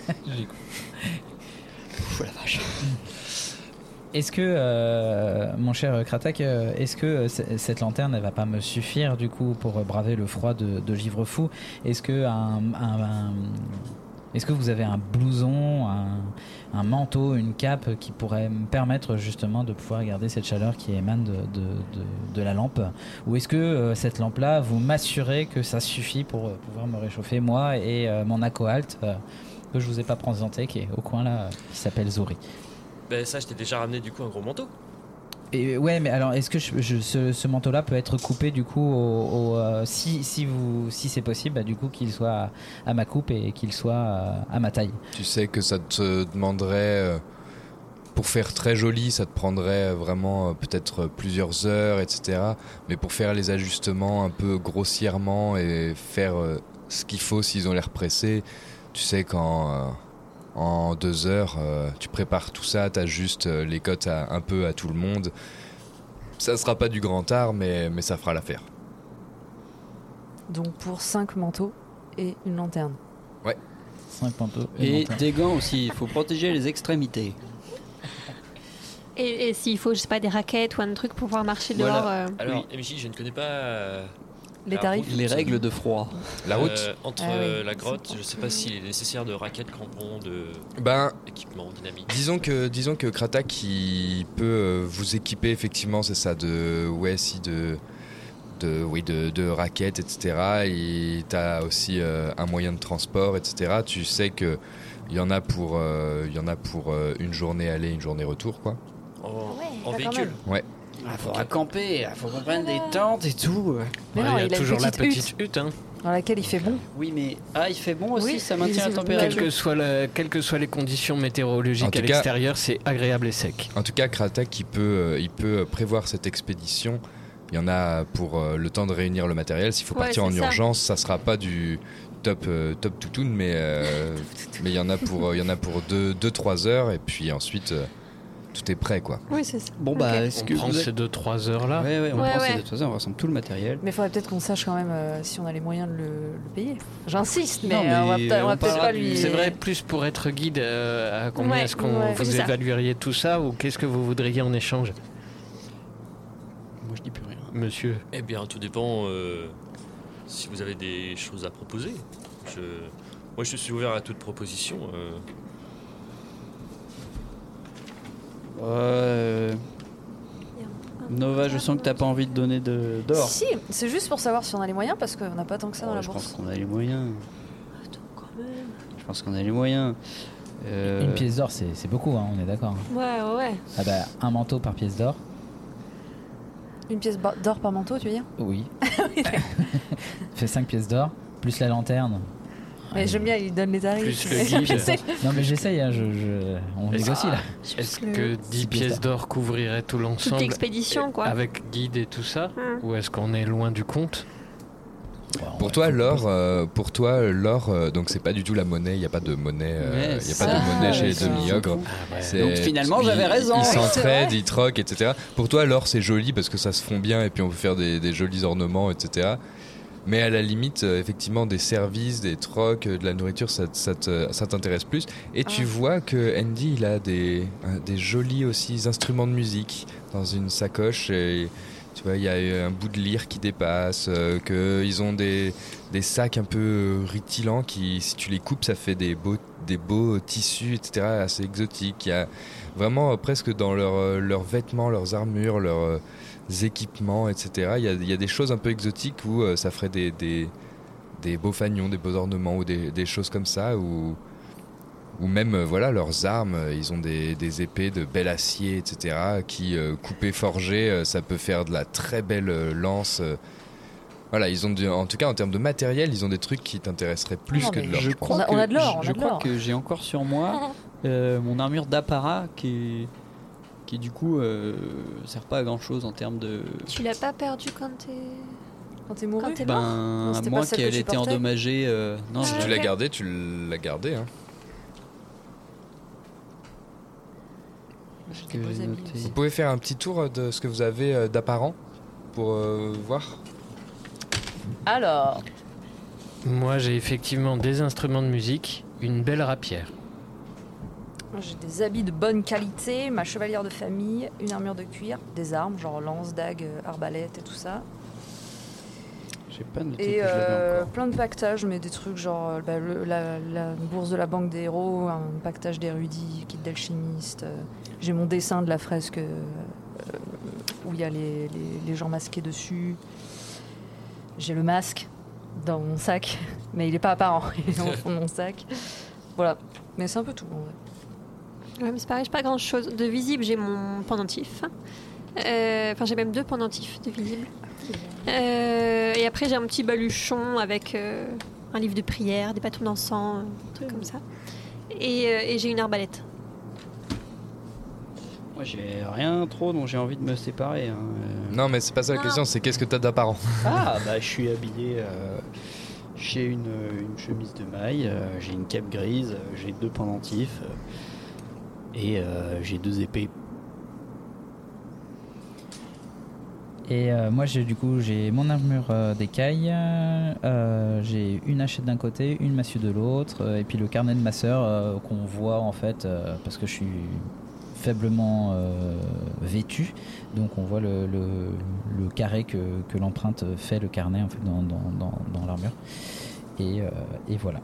Speaker 9: La vache.
Speaker 10: Est-ce que, mon cher Kratak, est-ce que cette lanterne, elle va pas me suffire du coup pour braver le froid de Givre Fou ? Est-ce que est-ce que vous avez un blouson, un manteau, une cape qui pourrait me permettre justement de pouvoir garder cette chaleur qui émane de la lampe ? Ou est-ce que cette lampe-là, vous m'assurez que ça suffit pour pouvoir me réchauffer, moi et mon acoalt que je vous ai pas présenté, qui est au coin là, qui s'appelle Zori ?
Speaker 15: Ben ça, je t'ai déjà ramené du coup un gros manteau.
Speaker 10: Et ouais, mais alors est-ce que ce manteau-là peut être coupé du coup si c'est possible, bah, du coup qu'il soit à ma coupe et qu'il soit à ma taille.
Speaker 7: Tu sais que ça te demanderait, pour faire très joli, ça te prendrait vraiment peut-être plusieurs heures, etc. Mais pour faire les ajustements un peu grossièrement et faire ce qu'il faut s'ils ont l'air pressés, tu sais qu'en en 2 heures, tu prépares tout ça, t'ajustes les cotes un peu à tout le monde. Ça sera pas du grand art, mais ça fera l'affaire.
Speaker 8: Donc pour 5 manteaux et une lanterne.
Speaker 7: Ouais.
Speaker 10: 5 manteaux
Speaker 9: et des gants aussi, il faut protéger les extrémités.
Speaker 12: Et s'il faut, je sais pas, des raquettes ou un truc pour pouvoir marcher dehors.
Speaker 15: Alors, MJ, je ne connais pas...
Speaker 8: les tarifs,
Speaker 9: les règles de froid.
Speaker 7: La route
Speaker 15: entre la grotte, je sais pas s'il est nécessaire de raquettes, crampons, équipement dynamique.
Speaker 7: Disons que Kratak il peut vous équiper effectivement, c'est ça, de raquettes, etc. Et t'as aussi un moyen de transport, etc. Tu sais que il y en a pour une journée aller, une journée retour, quoi.
Speaker 15: En véhicule.
Speaker 7: Ouais.
Speaker 9: Il faudra camper, il faut qu'on prenne des tentes et tout.
Speaker 8: Mais non, il a
Speaker 11: toujours
Speaker 8: une
Speaker 11: la
Speaker 8: petite
Speaker 11: petite hutte, hein.
Speaker 8: dans laquelle il fait bon.
Speaker 9: Oui, mais il fait bon aussi,
Speaker 8: Oui,
Speaker 9: ça maintient la température.
Speaker 11: Quelles que soient les conditions météorologiques
Speaker 7: En tout
Speaker 11: à
Speaker 7: cas,
Speaker 11: l'extérieur, c'est agréable et sec.
Speaker 7: En tout cas, Kratak, il peut prévoir cette expédition. Il y en a pour le temps de réunir le matériel. S'il faut partir en urgence, ça sera pas du top toutoun, mais il y en a pour 2-3 heures, et puis ensuite tout est prêt, quoi.
Speaker 12: Oui, c'est ça.
Speaker 9: Bon, bah, est-ce que
Speaker 11: on prend ces 2-3 heures-là.
Speaker 9: Ouais, on prend ces 2-3 heures, on rassemble tout le matériel.
Speaker 8: Mais il faudrait peut-être qu'on sache quand même si on a les moyens de le payer. J'insiste, mais,
Speaker 9: Non, mais
Speaker 8: on va peut-être pas lui...
Speaker 11: C'est vrai, plus pour être guide, à combien est-ce qu'on vous évalueriez tout ça, ou qu'est-ce que vous voudriez en échange?
Speaker 9: Moi, je dis plus rien.
Speaker 11: Monsieur.
Speaker 15: Eh bien, tout dépend si vous avez des choses à proposer. Moi, je suis ouvert à toute proposition.
Speaker 9: Nova, je sens que t'as pas envie de donner d'or.
Speaker 8: Si, c'est juste pour savoir si on a les moyens, parce qu'on n'a pas tant que ça dans la
Speaker 9: Je
Speaker 8: bourse.
Speaker 9: pense qu'on a les moyens.
Speaker 12: Attends, quand même.
Speaker 9: Je pense qu'on a les moyens.
Speaker 10: Une pièce d'or, c'est beaucoup, hein, on est d'accord.
Speaker 12: Ouais.
Speaker 10: Ah bah, un manteau par pièce d'or.
Speaker 8: Une pièce d'or par manteau, tu veux dire?
Speaker 10: Oui. Fait 5 pièces d'or, plus la lanterne.
Speaker 8: Mais j'aime bien, il donne les tarifs.
Speaker 11: Plus le guide.
Speaker 10: Non mais j'essaye, hein, on négocie là.
Speaker 11: Est-ce que 10 pièces d'or couvriraient tout l'ensemble?
Speaker 12: Toute l'expédition, quoi.
Speaker 11: Avec guide et tout ça? Ou est-ce qu'on est loin du compte?
Speaker 7: Pour toi, l'or, donc c'est pas du tout la monnaie. Il n'y a pas de monnaie. Il y a pas de monnaie chez les demi-ogres.
Speaker 9: Donc finalement, j'avais raison.
Speaker 7: Ils s'entraident, ils troquent, etc. Pour toi, l'or, c'est joli parce que ça se fond bien et puis on peut faire des jolis ornements, etc. Mais à la limite, effectivement, des services, des trocs, de la nourriture, ça t'intéresse plus. Et tu vois que Andy, il a des jolis aussi instruments de musique dans une sacoche. Et tu vois, il y a un bout de lyre qui dépasse, qu'ils ont des sacs un peu rutilants qui, si tu les coupes, ça fait des beaux tissus, etc., assez exotiques. Il y a vraiment presque dans leurs vêtements, leurs armures, leurs équipements, etc. Il y a des choses un peu exotiques où ça ferait des beaux fagnons, des beaux ornements ou des choses comme ça, ou même leurs armes, ils ont des épées de bel acier, etc., qui coupées, forgées, ça peut faire de la très belle lance. Voilà, ils ont en tout cas en termes de matériel, ils ont des trucs qui t'intéresseraient plus que de l'or.
Speaker 8: On a de l'or.
Speaker 9: Je crois que j'ai encore sur moi mon armure d'apparat qui du coup sert pas à grand chose en termes de...
Speaker 12: Tu l'as pas perdu quand t'es mouru?
Speaker 8: Quand t'es mort?
Speaker 9: Ben, moi qui elle était endommagée... non,
Speaker 7: si tu l'as gardée, tu l'as gardée. Hein. Vous pouvez faire un petit tour de ce que vous avez d'apparent pour voir.
Speaker 8: Alors,
Speaker 11: moi j'ai effectivement des instruments de musique, une belle rapière.
Speaker 8: j'ai des habits de bonne qualité, ma chevalière de famille, une armure de cuir, des armes, genre lance, dague, arbalète et tout ça.
Speaker 9: J'ai pas noté
Speaker 8: Et
Speaker 9: que je l'avais encore.
Speaker 8: plein de pactages, mais des trucs genre la bourse de la banque des héros, un pactage d'érudits, kit d'alchimiste. J'ai mon dessin de la fresque où il y a les gens masqués dessus. J'ai le masque dans mon sac, mais il est pas apparent, il est au fond de mon sac. Voilà, mais c'est un peu tout en vrai.
Speaker 12: Ouais, mais c'est pareil, j'ai pas grand chose. De visible, j'ai mon pendentif. Enfin, j'ai même 2 pendentifs de visible. Et après, j'ai un petit baluchon avec un livre de prière, des bâtons d'encens, un truc comme ça. Et j'ai une arbalète.
Speaker 9: Moi, j'ai rien trop dont j'ai envie de me séparer. Hein.
Speaker 7: Non, mais c'est pas ça la question, c'est qu'est-ce que t'as d'apparent?
Speaker 9: Ah, bah, je suis habillé. J'ai une chemise de maille, j'ai une cape grise, j'ai 2 pendentifs et j'ai 2 épées.
Speaker 10: Et moi j'ai mon armure d'écaille, j'ai une hachette d'un côté, une massue de l'autre, et puis le carnet de ma sœur qu'on voit en fait parce que je suis faiblement vêtu, donc on voit le carré que l'empreinte fait, le carnet en fait dans l'armure, et voilà.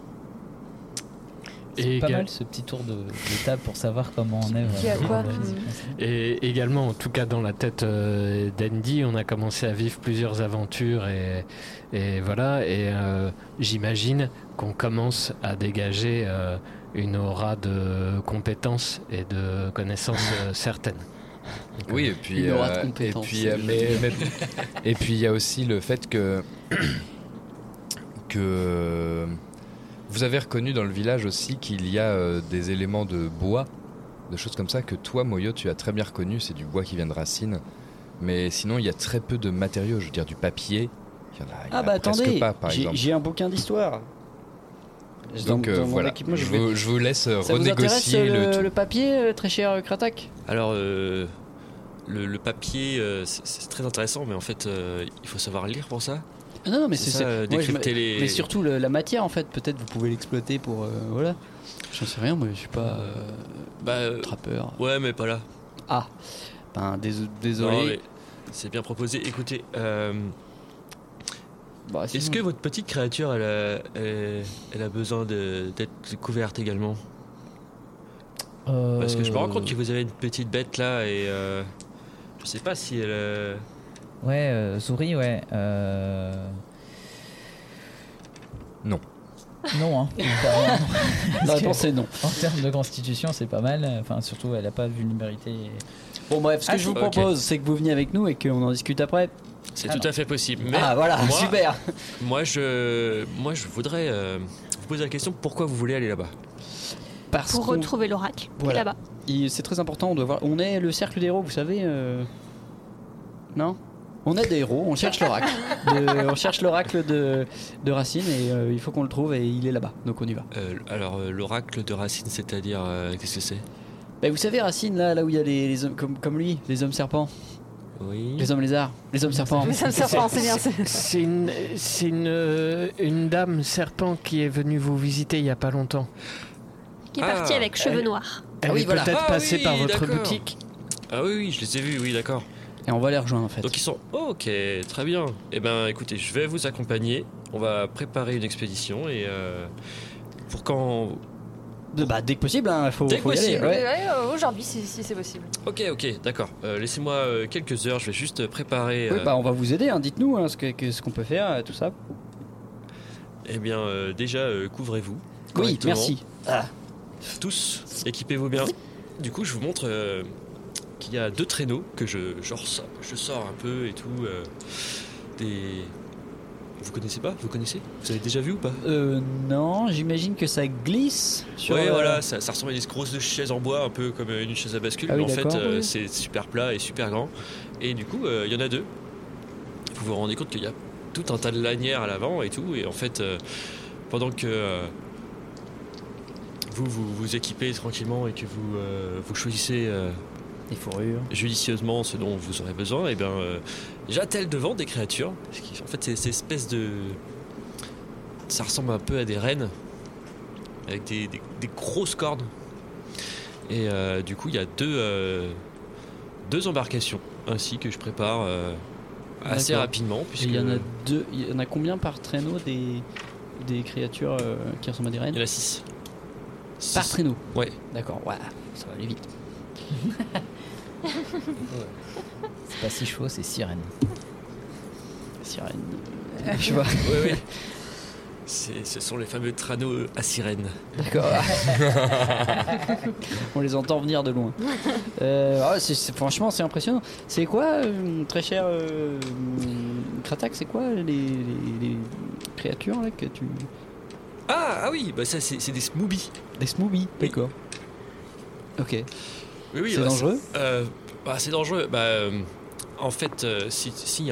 Speaker 10: C'est pas mal ce petit tour de table pour savoir comment on est.
Speaker 8: Qui a quoi
Speaker 11: Et également, en tout cas dans la tête d'Andy, on a commencé à vivre plusieurs aventures et voilà. Et j'imagine qu'on commence à dégager une aura de compétences et de connaissances certaines.
Speaker 7: Oui, et puis
Speaker 9: une aura de compétences.
Speaker 7: Et puis il y a aussi le fait que vous avez reconnu dans le village aussi qu'il y a des éléments de bois, de choses comme ça que toi, Moyo, tu as très bien reconnu. C'est du bois qui vient de racines. Mais sinon, il y a très peu de matériaux. Je veux dire, du papier, il y en a presque
Speaker 9: attendez,
Speaker 7: pas, par exemple.
Speaker 9: J'ai un bouquin d'histoire.
Speaker 7: Donc
Speaker 9: dans mon
Speaker 7: voilà,
Speaker 9: équipement,
Speaker 7: je vous laisse
Speaker 9: Ça vous
Speaker 7: renégocier
Speaker 9: intéresse,
Speaker 7: le
Speaker 9: le
Speaker 7: tout.
Speaker 9: papier, très cher Kratak?
Speaker 15: Alors, le papier, c'est très intéressant, mais en fait, il faut savoir lire pour ça.
Speaker 9: Non, mais
Speaker 15: c'est
Speaker 9: c'est
Speaker 15: ça,
Speaker 9: moi,
Speaker 15: décrypter les.
Speaker 9: Mais surtout la matière en fait. Peut-être vous pouvez l'exploiter pour voilà. J'en sais rien, moi je suis pas trappeur.
Speaker 15: Ouais, mais pas là.
Speaker 9: Ah, ben désolé.
Speaker 15: Non, mais c'est bien proposé. Écoutez, est-ce que votre petite créature, elle a besoin d'être couverte également? Parce que je me rends compte que vous avez une petite bête là et je sais pas si elle.
Speaker 10: Ouais, souris, ouais.
Speaker 7: Non.
Speaker 10: Non, hein.
Speaker 9: La réponse c'est non.
Speaker 10: En termes de constitution, c'est pas mal. Enfin, surtout, elle a pas de vulnérabilité.
Speaker 9: Bon, bref, ce que je vous propose, c'est que vous veniez avec nous et qu'on en discute après.
Speaker 15: C'est tout à fait possible. Mais
Speaker 9: voilà, super.
Speaker 15: Moi, je voudrais vous poser la question, pourquoi vous voulez aller là-bas?
Speaker 12: Pour retrouver l'oracle.
Speaker 9: Voilà.
Speaker 12: Là-bas.
Speaker 9: C'est très important, on doit voir. On est le cercle des héros, vous savez. Non? On est des héros, on cherche l'oracle. On cherche l'oracle de Racine et il faut qu'on le trouve et il est là-bas, donc on y va.
Speaker 15: Alors, l'oracle de Racine, c'est-à-dire, qu'est-ce que c'est?
Speaker 9: Vous savez, Racine, là où il y a les hommes comme lui, les hommes serpents.
Speaker 15: Oui.
Speaker 9: Les hommes lézards, les hommes serpents.
Speaker 8: Les hommes serpents, c'est bien.
Speaker 11: C'est une dame serpent qui est venue vous visiter il y a pas longtemps.
Speaker 12: Qui est partie avec cheveux noirs.
Speaker 11: Elle est peut-être passée par votre
Speaker 15: d'accord.
Speaker 11: boutique.
Speaker 15: Ah oui, je les ai vus, oui, d'accord.
Speaker 9: Et on va les rejoindre en fait.
Speaker 15: Donc ils sont ok, très bien. Eh ben, écoutez, je vais vous accompagner. On va préparer une expédition et pour quand.
Speaker 9: Dès que possible, hein, faut y aller.
Speaker 8: Aujourd'hui, si c'est possible.
Speaker 15: Ok, d'accord. Laissez-moi quelques heures. Je vais juste préparer.
Speaker 9: Oui, on va vous aider. Hein. Dites-nous ce qu'on peut faire, tout ça.
Speaker 15: Eh bien, déjà, couvrez-vous.
Speaker 9: Oui, merci.
Speaker 15: Tous, équipez-vous bien. Du coup, je vous montre qu'il y a 2 traîneaux que je sors un peu et tout. Vous connaissez pas? Vous connaissez? Vous avez déjà vu ou pas?
Speaker 9: Non, j'imagine que ça glisse sur...
Speaker 15: Ouais, voilà, ça ressemble à des grosses chaises en bois, un peu comme une chaise à bascule.
Speaker 9: Ah oui,
Speaker 15: mais en fait,
Speaker 9: oui.
Speaker 15: c'est super plat et super grand. Et du coup, il y en a 2. Vous vous rendez compte qu'il y a tout un tas de lanières à l'avant et tout. Et en fait, pendant que vous équipez tranquillement et que vous choisissez
Speaker 9: les fourrures
Speaker 15: judicieusement ce dont vous aurez besoin, et bien j'attelle devant des créatures. En fait, c'est ces espèces de... Ça ressemble un peu à des rennes avec des grosses cornes. Et du coup, il y a deux embarcations ainsi que je prépare assez rapidement. Puisque...
Speaker 9: Il y en a 2. Il y en a combien par traîneau des créatures qui ressemblent à des rennes?
Speaker 15: Il y en a 6.
Speaker 9: Par traîneau?
Speaker 15: Ouais.
Speaker 9: D'accord, ouais, ça va aller vite.
Speaker 10: C'est pas 6 chevaux, c'est 6 rennes.
Speaker 9: Sirène. Je vois.
Speaker 15: Oui. Ce sont les fameux traîneaux à sirène.
Speaker 9: D'accord. On les entend venir de loin. Franchement, c'est impressionnant. C'est quoi, très cher Kratak, c'est quoi les créatures là, que tu...
Speaker 15: Ah oui, bah ça c'est des smoothies.
Speaker 9: Des smoothies, d'accord. Ok.
Speaker 15: Oui,
Speaker 9: c'est dangereux.
Speaker 15: C'est dangereux. En fait, si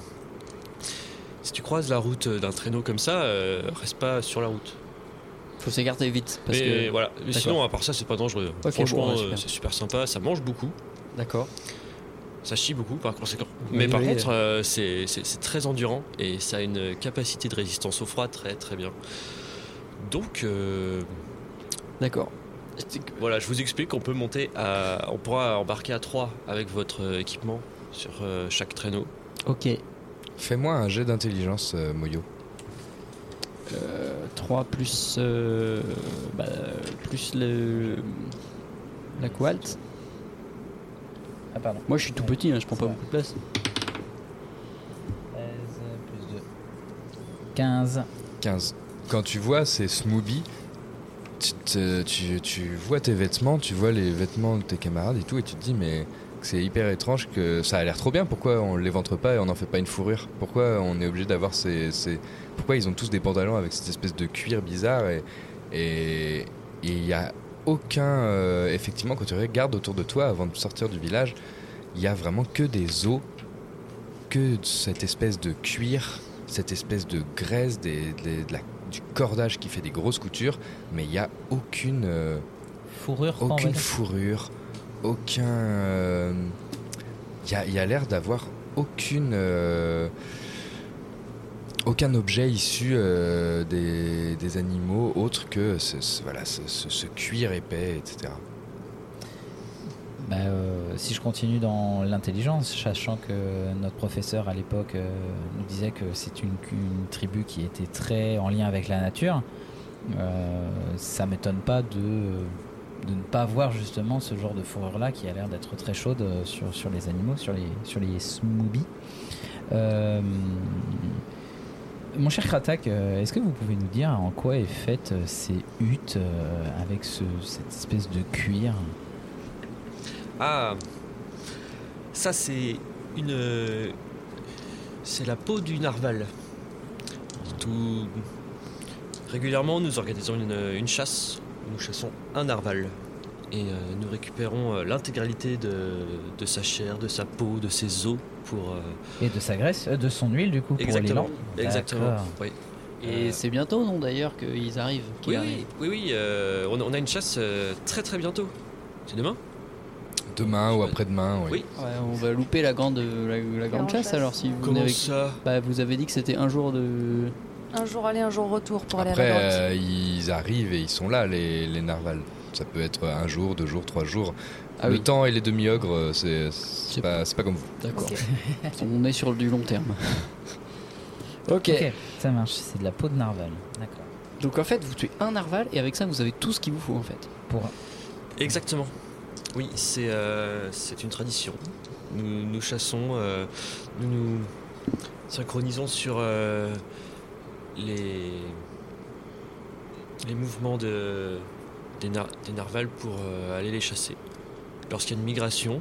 Speaker 15: tu croises la route d'un traîneau comme ça, reste pas sur la route.
Speaker 9: Faut s'écarter vite. Parce
Speaker 15: mais
Speaker 9: que...
Speaker 15: voilà. Mais sinon, à part ça, c'est pas dangereux.
Speaker 9: Okay,
Speaker 15: franchement,
Speaker 9: bon,
Speaker 15: c'est super sympa. Ça mange beaucoup.
Speaker 9: D'accord.
Speaker 15: Ça chie beaucoup par conséquent.
Speaker 9: Oui,
Speaker 15: mais par contre, c'est très endurant et ça a une capacité de résistance au froid très très bien. Donc,
Speaker 9: d'accord.
Speaker 15: Voilà, je vous explique qu'on peut on pourra embarquer à 3 avec votre équipement sur chaque traîneau.
Speaker 9: Ok.
Speaker 7: Fais-moi un jet d'intelligence, Moyo.
Speaker 9: 3 plus plus la qualt.
Speaker 10: Ah pardon.
Speaker 9: Moi je suis tout petit, je prends pas beaucoup de place.
Speaker 10: 13 plus 2. 15.
Speaker 7: 15. Quand tu vois ces smoothies, tu vois tes vêtements, tu vois les vêtements de tes camarades et tout, et tu te dis mais c'est hyper étrange, que ça a l'air trop bien, pourquoi on les ventre pas et on n'en fait pas une fourrure? Pourquoi on est obligé d'avoir pourquoi ils ont tous des pantalons avec cette espèce de cuir bizarre et il y a aucun... effectivement, quand tu regardes autour de toi avant de sortir du village, il y a vraiment que des os, que cette espèce de cuir, cette espèce de graisse, de la du cordage qui fait des grosses coutures, mais il n'y a aucune
Speaker 10: fourrure.
Speaker 7: Aucun. Il y a l'air d'avoir aucun objet issu des animaux autre que ce cuir épais, etc.
Speaker 10: Si je continue dans l'intelligence, sachant que notre professeur à l'époque nous disait que c'est une tribu qui était très en lien avec la nature, ça m'étonne pas de ne pas voir justement ce genre de fourrure là qui a l'air d'être très chaude sur les animaux, sur les Smoobies. Mon cher Kratak, est-ce que vous pouvez nous dire en quoi est faite ces huttes avec cette espèce de cuir?
Speaker 15: Ah, ça c'est la peau du narval. Régulièrement, nous organisons une chasse. Nous chassons un narval et nous récupérons l'intégralité de sa chair, de sa peau, de ses os
Speaker 10: et de sa graisse, de son huile du coup.
Speaker 15: Exactement.
Speaker 10: Pour les lampes.
Speaker 15: Exactement. Oui.
Speaker 9: Et c'est bientôt, non d'ailleurs, qu'ils arrivent.
Speaker 15: Oui. On a une chasse très très bientôt. C'est demain.
Speaker 7: Demain ou après-demain,
Speaker 15: oui.
Speaker 9: Ouais, on va louper la grande chasse alors si vous
Speaker 15: Comment ça
Speaker 9: vous avez dit que c'était un jour
Speaker 8: aller, un jour retour pour
Speaker 7: Après,
Speaker 8: aller à la grotte.
Speaker 7: ils arrivent et ils sont là, les narvals. Ça peut être 1 jour, 2 jours, 3 jours. Le
Speaker 9: oui.
Speaker 7: temps et les demi-ogres, c'est pas comme vous.
Speaker 9: D'accord. Okay. On est sur du long terme. Ok,
Speaker 10: ça marche. C'est de la peau de narval. D'accord.
Speaker 9: Donc en fait, vous tuez un narval et avec ça, vous avez tout ce qu'il vous faut en fait.
Speaker 15: Exactement. Oui, c'est une tradition. Nous chassons, nous synchronisons sur les mouvements des narvals pour aller les chasser. Lorsqu'il y a une migration,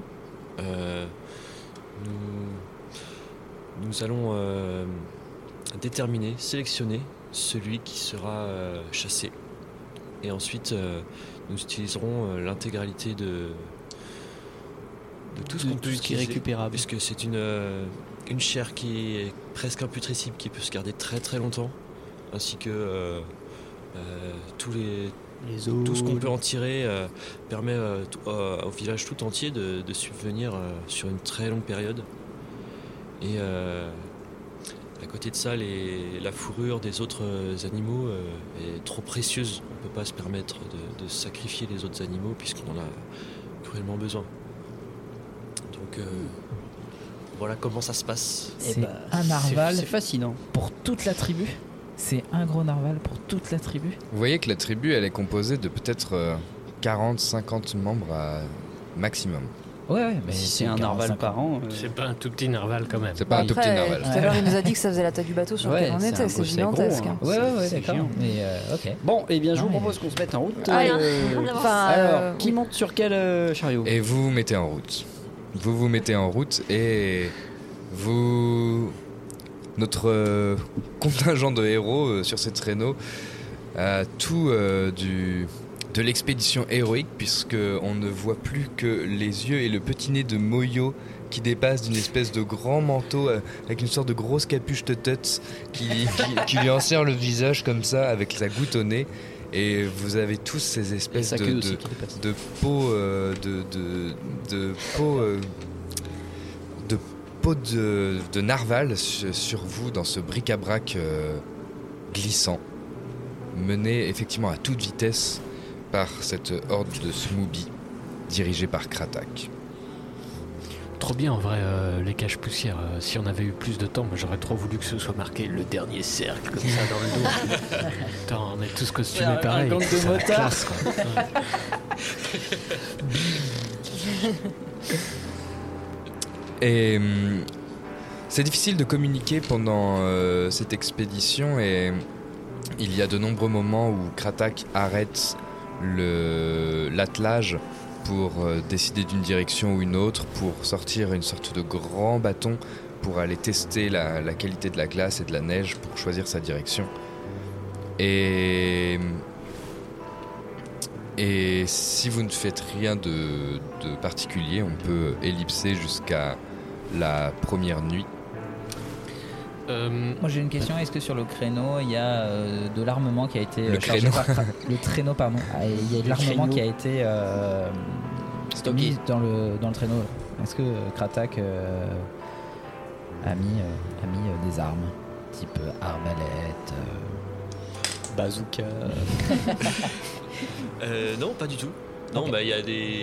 Speaker 15: nous allons sélectionner celui qui sera chassé. Et ensuite, nous utiliserons l'intégralité de tout ce qu'on peut utiliser,
Speaker 9: qui est récupérable.
Speaker 15: Puisque c'est une chair qui est presque imputrescible, qui peut se garder très très longtemps, ainsi que tout ce qu'on peut en tirer permet au village tout entier de subvenir sur une très longue période. Et à côté de ça, la fourrure des autres animaux est trop précieuse. On ne peut pas se permettre de sacrifier les autres animaux puisqu'on en a cruellement besoin. Donc voilà comment ça se passe.
Speaker 10: C'est un narval.
Speaker 9: C'est fascinant.
Speaker 10: Pour toute la tribu. C'est un gros narval pour toute la tribu.
Speaker 7: Vous voyez que la tribu, elle est composée de peut-être 40-50 membres maximum.
Speaker 10: Ouais, mais
Speaker 9: si c'est un narval par an.
Speaker 11: C'est pas un tout petit narval quand même.
Speaker 7: C'est pas un tout petit narval.
Speaker 8: Tout à l'heure, il nous a dit que ça faisait la taille du bateau sur lequel on était. C'est gigantesque.
Speaker 10: Gros, hein. Ouais, d'accord. Mais ok.
Speaker 9: Bon, et bien je vous propose qu'on se mette en route.
Speaker 8: Alors,
Speaker 9: qui monte sur quel chariot?
Speaker 7: Et vous vous mettez en route. Vous mettez en route et notre contingent de héros sur ces traîneaux a tout de l'expédition héroïque, puisqu'on ne voit plus que les yeux et le petit nez de Moyo qui dépasse d'une espèce de grand manteau avec une sorte de grosse capuche de tête qui lui enserre le visage comme ça avec sa goutte au nez. Et vous avez tous ces espèces de peaux de narval sur vous dans ce bric-à-brac glissant, mené effectivement à toute vitesse par cette horde de Smoobies dirigée par Kratak.
Speaker 11: Trop bien en vrai, les caches poussières. Si on avait eu plus de temps, moi j'aurais trop voulu que ce soit marqué le dernier cercle comme ça dans le dos. Putain, on est tous costumés pareil.
Speaker 9: Un gang de motards.
Speaker 7: Et c'est difficile de communiquer pendant cette expédition, et il y a de nombreux moments où Kratak arrête l'attelage pour décider d'une direction ou une autre, pour sortir une sorte de grand bâton pour aller tester la qualité de la glace et de la neige pour choisir sa direction. Et si vous ne faites rien de particulier, on peut ellipser jusqu'à la première nuit.
Speaker 10: Moi j'ai une question, est-ce que sur le créneau il y a de l'armement qui a été
Speaker 7: Le
Speaker 10: chargé
Speaker 7: créneau.
Speaker 10: le traîneau pardon. Il y a de l'armement qui a été mis dans le traîneau. Est-ce que Kratak a mis des armes type arbalète,
Speaker 9: bazooka?
Speaker 15: Non, pas du tout. Non,
Speaker 10: Ok.
Speaker 15: il y a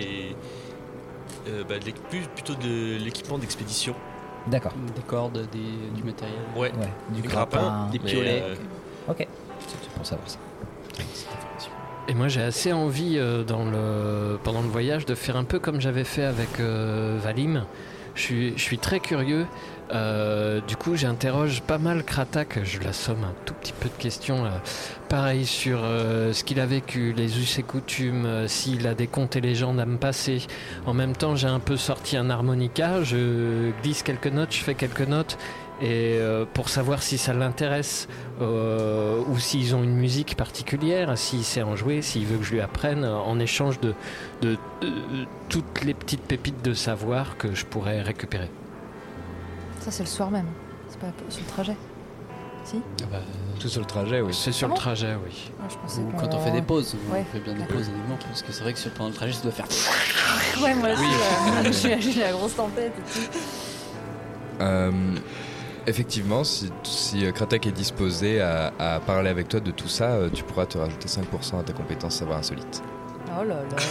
Speaker 15: plutôt de l'équipement d'expédition.
Speaker 10: D'accord.
Speaker 9: Des cordes, du matériel.
Speaker 15: Ouais.
Speaker 10: Du
Speaker 15: grappin,
Speaker 10: des
Speaker 15: mais,
Speaker 10: piolets. Ok. C'est pour savoir ça.
Speaker 11: Et moi j'ai assez envie pendant le voyage de faire un peu comme j'avais fait avec Valim. Je suis très curieux. Du coup j'interroge pas mal Kratak. Je l'assomme un tout petit peu de questions. Pareil sur ce qu'il a vécu, les us et coutumes, s'il a des contes et légendes à me passer. En même temps j'ai un peu sorti un harmonica. Je glisse quelques notes, je fais quelques notes. Et pour savoir si ça l'intéresse ou s'ils ont une musique particulière, s'il sait en jouer, s'il veut que je lui apprenne, en échange de toutes les petites pépites de savoir que je pourrais récupérer.
Speaker 8: Ça, c'est le soir même. C'est pas sur le trajet. Si
Speaker 7: Tout sur le trajet, oui.
Speaker 11: C'est sur
Speaker 8: Ah
Speaker 11: le
Speaker 8: bon
Speaker 11: trajet, oui.
Speaker 8: Je pensais
Speaker 9: Ou
Speaker 8: qu'on-
Speaker 9: quand on fait des pauses,
Speaker 8: Ouais,
Speaker 9: on fait bien des
Speaker 8: d'accord.
Speaker 9: pauses évidemment, parce que c'est vrai que pendant le trajet ça doit faire.
Speaker 8: Ouais, moi aussi,
Speaker 7: Oui.
Speaker 8: j'ai la grosse tempête et tout.
Speaker 7: Effectivement, si Kratak est disposé à parler avec toi de tout ça, tu pourras te rajouter 5% à ta compétence savoir insolite.
Speaker 8: Oh là là.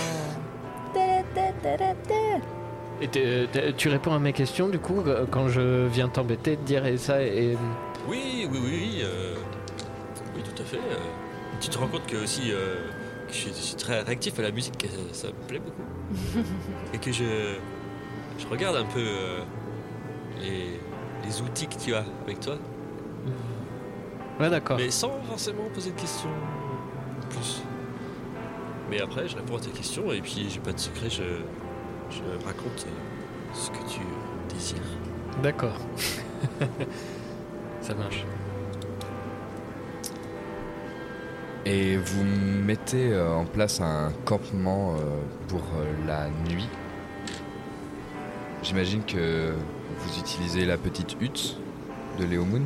Speaker 11: Et tu réponds à mes questions du coup quand je viens t'embêter de dire et ça et...
Speaker 15: Oui, tout à fait. Tu te rends compte que aussi que je suis très réactif à la musique, que ça me plaît beaucoup. Et que je regarde un peu les outils que tu as avec toi.
Speaker 11: Ouais, d'accord.
Speaker 15: Mais sans forcément poser de questions plus. Mais après, je réponds à tes questions et puis j'ai pas de secret, je raconte ce que tu désires.
Speaker 11: D'accord. Ça marche.
Speaker 7: Et vous mettez en place un campement pour la nuit. J'imagine que vous utilisez la petite hutte de Léomund.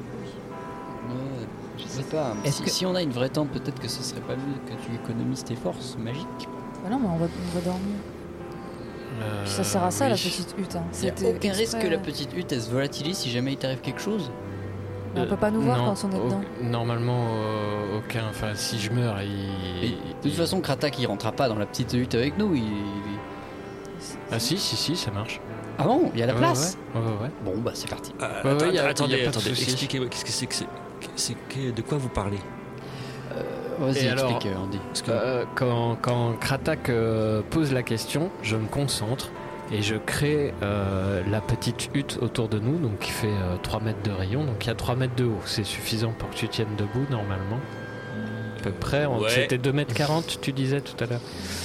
Speaker 9: Je sais pas, si on a une vraie tente, peut-être que ce serait pas mieux que tu économises tes forces magiques.
Speaker 8: Bah non, mais on va dormir. Ça sert à ça, la petite hutte. Hein.
Speaker 9: Il n'y a
Speaker 8: C'était
Speaker 9: aucun risque
Speaker 8: exprès.
Speaker 9: que la petite hutte elle se volatilise si jamais il t'arrive quelque chose.
Speaker 8: Mais on peut pas nous voir
Speaker 11: non,
Speaker 8: quand on est dedans.
Speaker 11: Normalement, aucun. Enfin, si je meurs,
Speaker 9: Et de toute façon, Kratak il rentrera pas dans la petite hutte avec nous.
Speaker 11: Ah si, ça marche.
Speaker 9: Ah bon, il y a la place.
Speaker 11: Ouais.
Speaker 9: Bon, bah c'est parti.
Speaker 15: Attendez,
Speaker 11: pas de souci.
Speaker 15: expliquez-moi, qu'est-ce que c'est que de quoi vous parlez?
Speaker 9: Vas-y,
Speaker 11: Et alors,
Speaker 9: explique, Andy.
Speaker 11: quand Kratak pose la question, je me concentre et je crée la petite hutte autour de nous, donc qui fait 3 mètres de rayon, donc il y a 3 mètres de haut. C'est suffisant pour que tu tiennes debout normalement. À peu près.
Speaker 15: Ouais.
Speaker 11: C'était 2,40 m, tu disais tout à l'heure.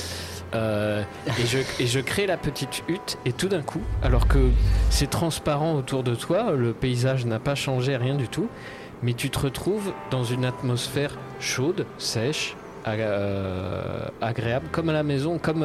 Speaker 11: Et je crée la petite hutte et tout d'un coup, alors que c'est transparent autour de toi, le paysage n'a pas changé, rien du tout, mais tu te retrouves dans une atmosphère chaude, sèche, agréable, comme à la maison, comme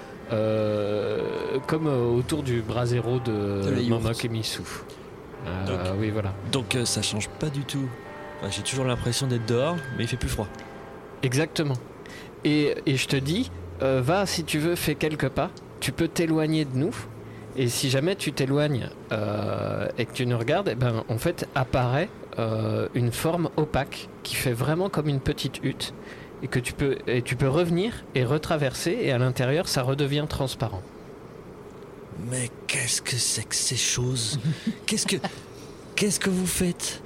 Speaker 11: autour du brasero de Momok et Missou. Oui, voilà.
Speaker 15: Donc ça change pas du tout. Enfin, j'ai toujours l'impression d'être dehors, mais il fait plus froid.
Speaker 11: Exactement. Et je te dis, va si tu veux, fais quelques pas. Tu peux t'éloigner de nous. Et si jamais tu t'éloignes et que tu nous regardes, eh ben, en fait, apparaît une forme opaque qui fait vraiment comme une petite hutte. Et que tu peux revenir et retraverser. Et à l'intérieur, ça redevient transparent.
Speaker 15: Mais qu'est-ce que c'est que ces choses? Qu'est-ce que vous faites?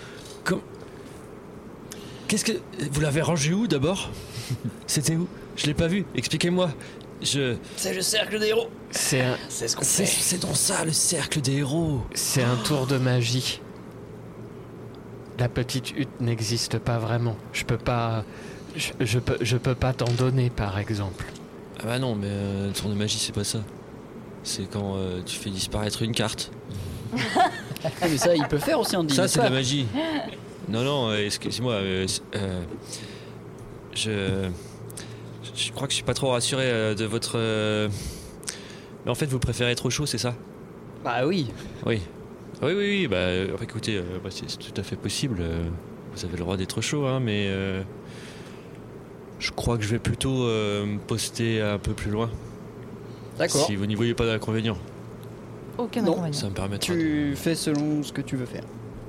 Speaker 15: Qu'est-ce que vous l'avez rangé où d'abord? C'était où? Je l'ai pas vu. Expliquez-moi.
Speaker 9: C'est le cercle des héros.
Speaker 11: C'est
Speaker 9: ce qu'on fait.
Speaker 15: C'est donc ça le cercle des héros.
Speaker 11: C'est un tour de magie. La petite hutte n'existe pas vraiment. Je peux pas t'en donner, par exemple.
Speaker 15: Ah bah non, mais le tour de magie c'est pas ça. C'est quand tu fais disparaître une carte.
Speaker 9: Mais ça, il peut faire aussi, Andy.
Speaker 15: Ça c'est de la magie. Non, excusez-moi. Je crois que je suis pas trop rassuré de votre. Mais en fait, vous préférez être au chaud, c'est ça?
Speaker 9: Bah oui.
Speaker 15: Oui. Oui, bah écoutez, c'est tout à fait possible. Vous avez le droit d'être chaud, hein, mais je crois que je vais plutôt me poster un peu plus loin.
Speaker 9: D'accord.
Speaker 15: Si vous n'y voyez pas d'inconvénient.
Speaker 8: Aucun
Speaker 9: Non,
Speaker 8: inconvénient.
Speaker 15: Ça me permettra
Speaker 9: Tu fais selon ce que tu veux faire.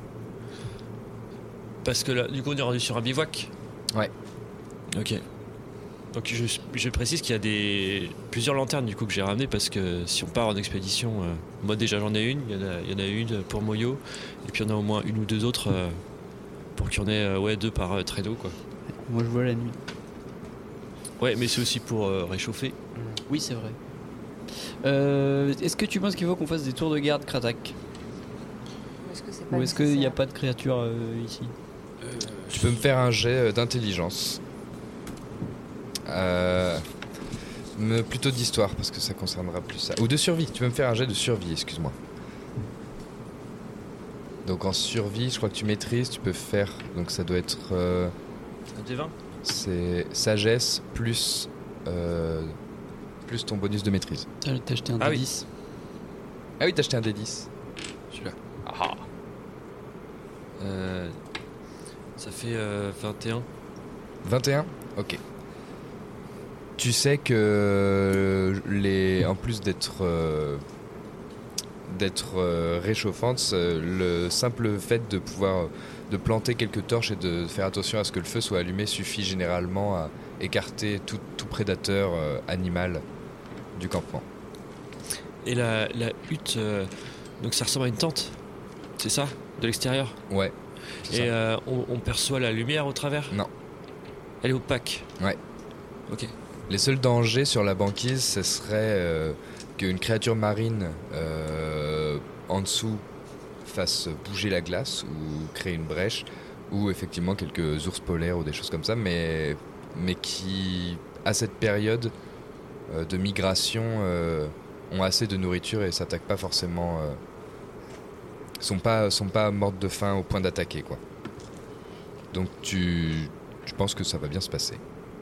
Speaker 15: Parce que là, du coup, on est rendu sur un bivouac.
Speaker 7: Ouais.
Speaker 15: Ok. Donc je précise qu'il y a plusieurs lanternes du coup que j'ai ramenées parce que si on part en expédition, moi déjà j'en ai une, il y en a une pour Moyo, et puis il y en a au moins une ou deux autres pour qu'il y en ait 2 par traîneau quoi.
Speaker 9: Moi je vois la nuit.
Speaker 15: Ouais, mais c'est aussi pour réchauffer.
Speaker 9: Oui, c'est vrai. Est-ce que tu penses qu'il faut qu'on fasse des tours de garde, Kratak? Ou est-ce qu'il n'y a pas de créature ici?
Speaker 7: Tu peux me faire un jet d'intelligence. Plutôt d'histoire parce que ça concernera plus ça. Ou de survie, tu peux me faire un jet de survie, excuse-moi. Donc en survie, je crois que tu maîtrises, tu peux faire, donc ça doit être...
Speaker 15: Un D20 ?
Speaker 7: C'est sagesse plus ton bonus de maîtrise.
Speaker 9: T'as acheté un D10 ?
Speaker 7: Ah oui, t'as acheté un D10. Celui-là.
Speaker 15: Ah. Ça fait 21.
Speaker 7: 21 ? Ok. Tu sais que en plus d'être réchauffante, le simple fait de planter quelques torches et de faire attention à ce que le feu soit allumé suffit généralement à écarter tout prédateur animal du campement.
Speaker 15: Et la hutte, donc ça ressemble à une tente, c'est ça, de l'extérieur ?
Speaker 7: Ouais.
Speaker 15: Et on perçoit la lumière au travers ?
Speaker 7: Non.
Speaker 15: Elle est opaque ?
Speaker 7: Ouais.
Speaker 15: Ok.
Speaker 7: Les seuls dangers sur la banquise, ce serait qu'une créature marine en dessous fasse bouger la glace ou créer une brèche, ou effectivement quelques ours polaires ou des choses comme ça, mais qui, à cette période de migration, ont assez de nourriture et s'attaquent pas forcément... sont pas mortes de faim au point d'attaquer, quoi. Donc tu penses que ça va bien se passer.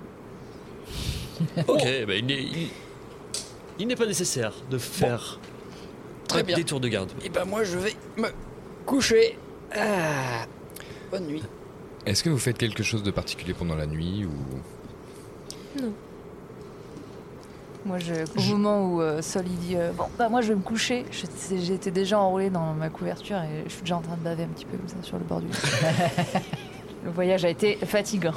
Speaker 15: Ok, bah il n'est pas nécessaire de faire
Speaker 9: Très bien.
Speaker 15: des tours de garde.
Speaker 9: Et ben moi je vais me coucher. Bonne nuit.
Speaker 7: Est-ce que vous faites quelque chose de particulier pendant la nuit ou...
Speaker 8: Non. Moi, au moment où Sol il dit moi je vais me coucher, j'étais déjà enroulée dans ma couverture et je suis déjà en train de baver un petit peu comme ça sur le bord du lit. Le voyage a été fatigant.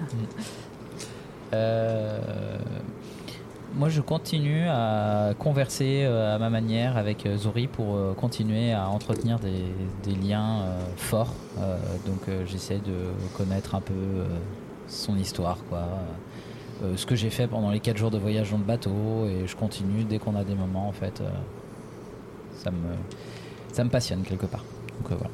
Speaker 10: Moi, je continue à converser à ma manière avec Zori pour continuer à entretenir des liens forts. Donc, j'essaie de connaître un peu son histoire, quoi. Ce que j'ai fait pendant les 4 jours de voyage dans le bateau, et je continue dès qu'on a des moments, en fait. Ça me passionne quelque part. Donc, voilà.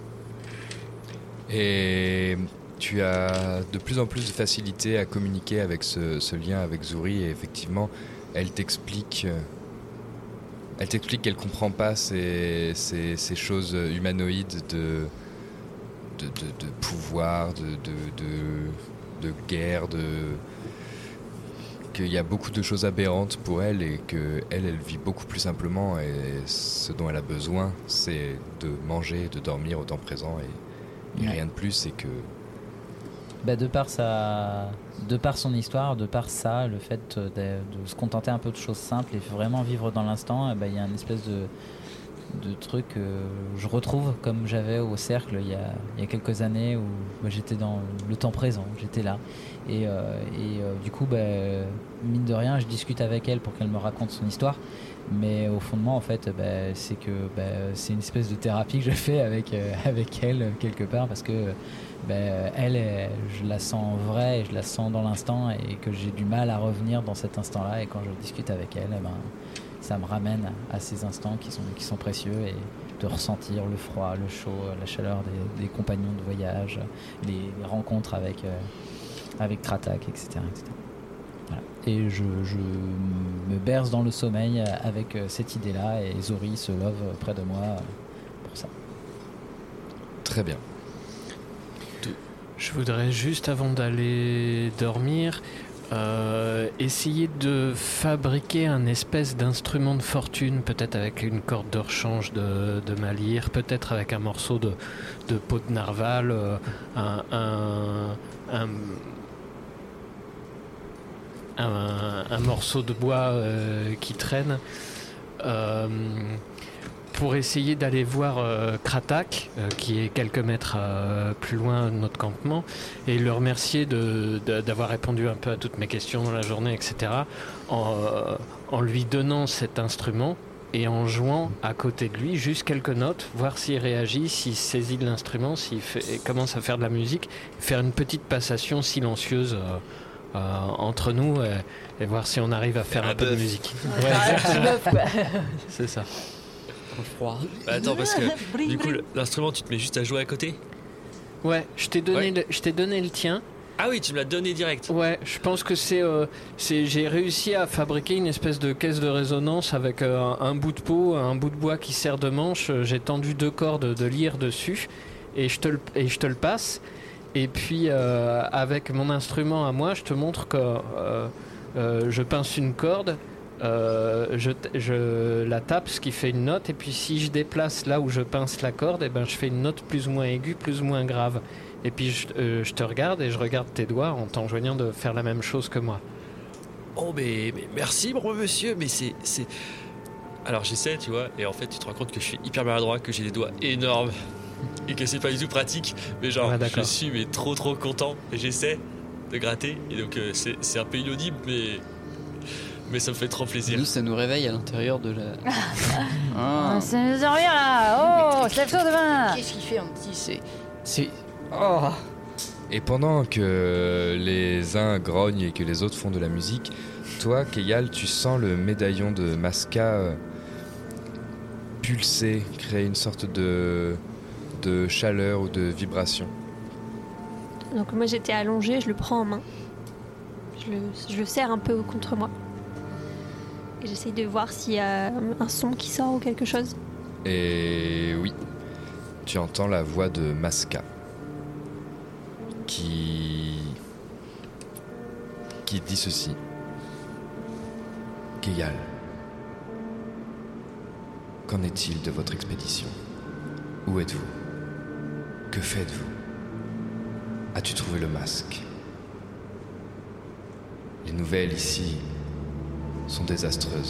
Speaker 7: Et tu as de plus en plus de facilité à communiquer avec ce lien avec Zuri, et effectivement, elle t'explique qu'elle comprend pas ces choses humanoïdes de pouvoir, de guerre, qu'il y a beaucoup de choses aberrantes pour elle et qu'elle vit beaucoup plus simplement, et ce dont elle a besoin, c'est de manger, de dormir au temps présent et rien de plus, et que...
Speaker 10: De par son histoire, de par ça, le fait de se contenter un peu de choses simples et vraiment vivre dans l'instant, il y a une espèce de truc que je retrouve comme j'avais au cercle il y a quelques années, où j'étais dans le temps présent, j'étais là. Et du coup, mine de rien, je discute avec elle pour qu'elle me raconte son histoire. Mais au fond de moi, en fait, c'est que c'est une espèce de thérapie que je fais avec elle quelque part, parce que elle, je la sens vraie, et je la sens dans l'instant, et que j'ai du mal à revenir dans cet instant-là. Et quand je discute avec elle, ça me ramène à ces instants qui sont précieux, et de ressentir le froid, le chaud, la chaleur des compagnons de voyage, les rencontres avec Kratak, etc. Voilà. Et je me berce dans le sommeil avec cette idée-là, et Zori se love près de moi pour ça.
Speaker 7: Très bien.
Speaker 11: Je voudrais juste, avant d'aller dormir, Essayer de fabriquer un espèce d'instrument de fortune, peut-être avec une corde de rechange de ma lyre, peut-être avec un morceau de peau de narval, un morceau de bois qui traîne, pour essayer d'aller voir Kratak, qui est quelques mètres plus loin de notre campement, et le remercier d'avoir répondu un peu à toutes mes questions dans la journée, etc., en lui donnant cet instrument et en jouant à côté de lui juste quelques notes, voir s'il réagit, s'il saisit de l'instrument, s'il commence à faire de la musique, faire une petite passation silencieuse entre nous et voir si on arrive à faire un peu de musique. Ouais. C'est ça.
Speaker 15: Froid. Attends, parce que du coup, l'instrument, tu te mets juste à jouer à côté ?
Speaker 11: Ouais, je t'ai donné le tien.
Speaker 15: Ah oui, tu me l'as donné direct.
Speaker 11: Ouais, je pense que j'ai réussi à fabriquer une espèce de caisse de résonance avec un bout de peau, un bout de bois qui sert de manche. J'ai tendu 2 cordes de lyre dessus et je te le passe. Et puis avec mon instrument à moi, je te montre que je pince une corde. Je la tape, ce qui fait une note, et puis si je déplace là où je pince la corde, et ben je fais une note plus ou moins aiguë, plus ou moins grave. Et puis je te regarde et je regarde tes doigts en t'enjoignant de faire la même chose que moi.
Speaker 15: Oh mais merci bon monsieur, mais c'est... Alors j'essaie, tu vois, et en fait tu te rends compte que je suis hyper maladroit, que j'ai des doigts énormes et que c'est pas du tout pratique, mais genre je suis mais trop content et j'essaie de gratter, et donc c'est un peu inaudible, mais ça me fait trop plaisir.
Speaker 9: Nous, ça nous réveille à l'intérieur de la...
Speaker 8: Ça nous en revient là. Oh, c'est tôt demain.
Speaker 9: Qu'est-ce qu'il fait un petit... C'est... Oh.
Speaker 7: Et pendant que les uns grognent et que les autres font de la musique, toi, Keyal, tu sens le médaillon de Masca pulser, créer une sorte de chaleur ou de vibration.
Speaker 12: Donc moi, j'étais allongée, je le prends en main. Je le serre un peu contre moi. Et j'essaye de voir s'il y a un son qui sort ou quelque chose.
Speaker 7: Et oui, tu entends la voix de Masca qui dit ceci. Keyal, qu'en est-il de votre expédition ? Où êtes-vous ? Que faites-vous ? As-tu trouvé le masque ? Les nouvelles ici sont désastreuses.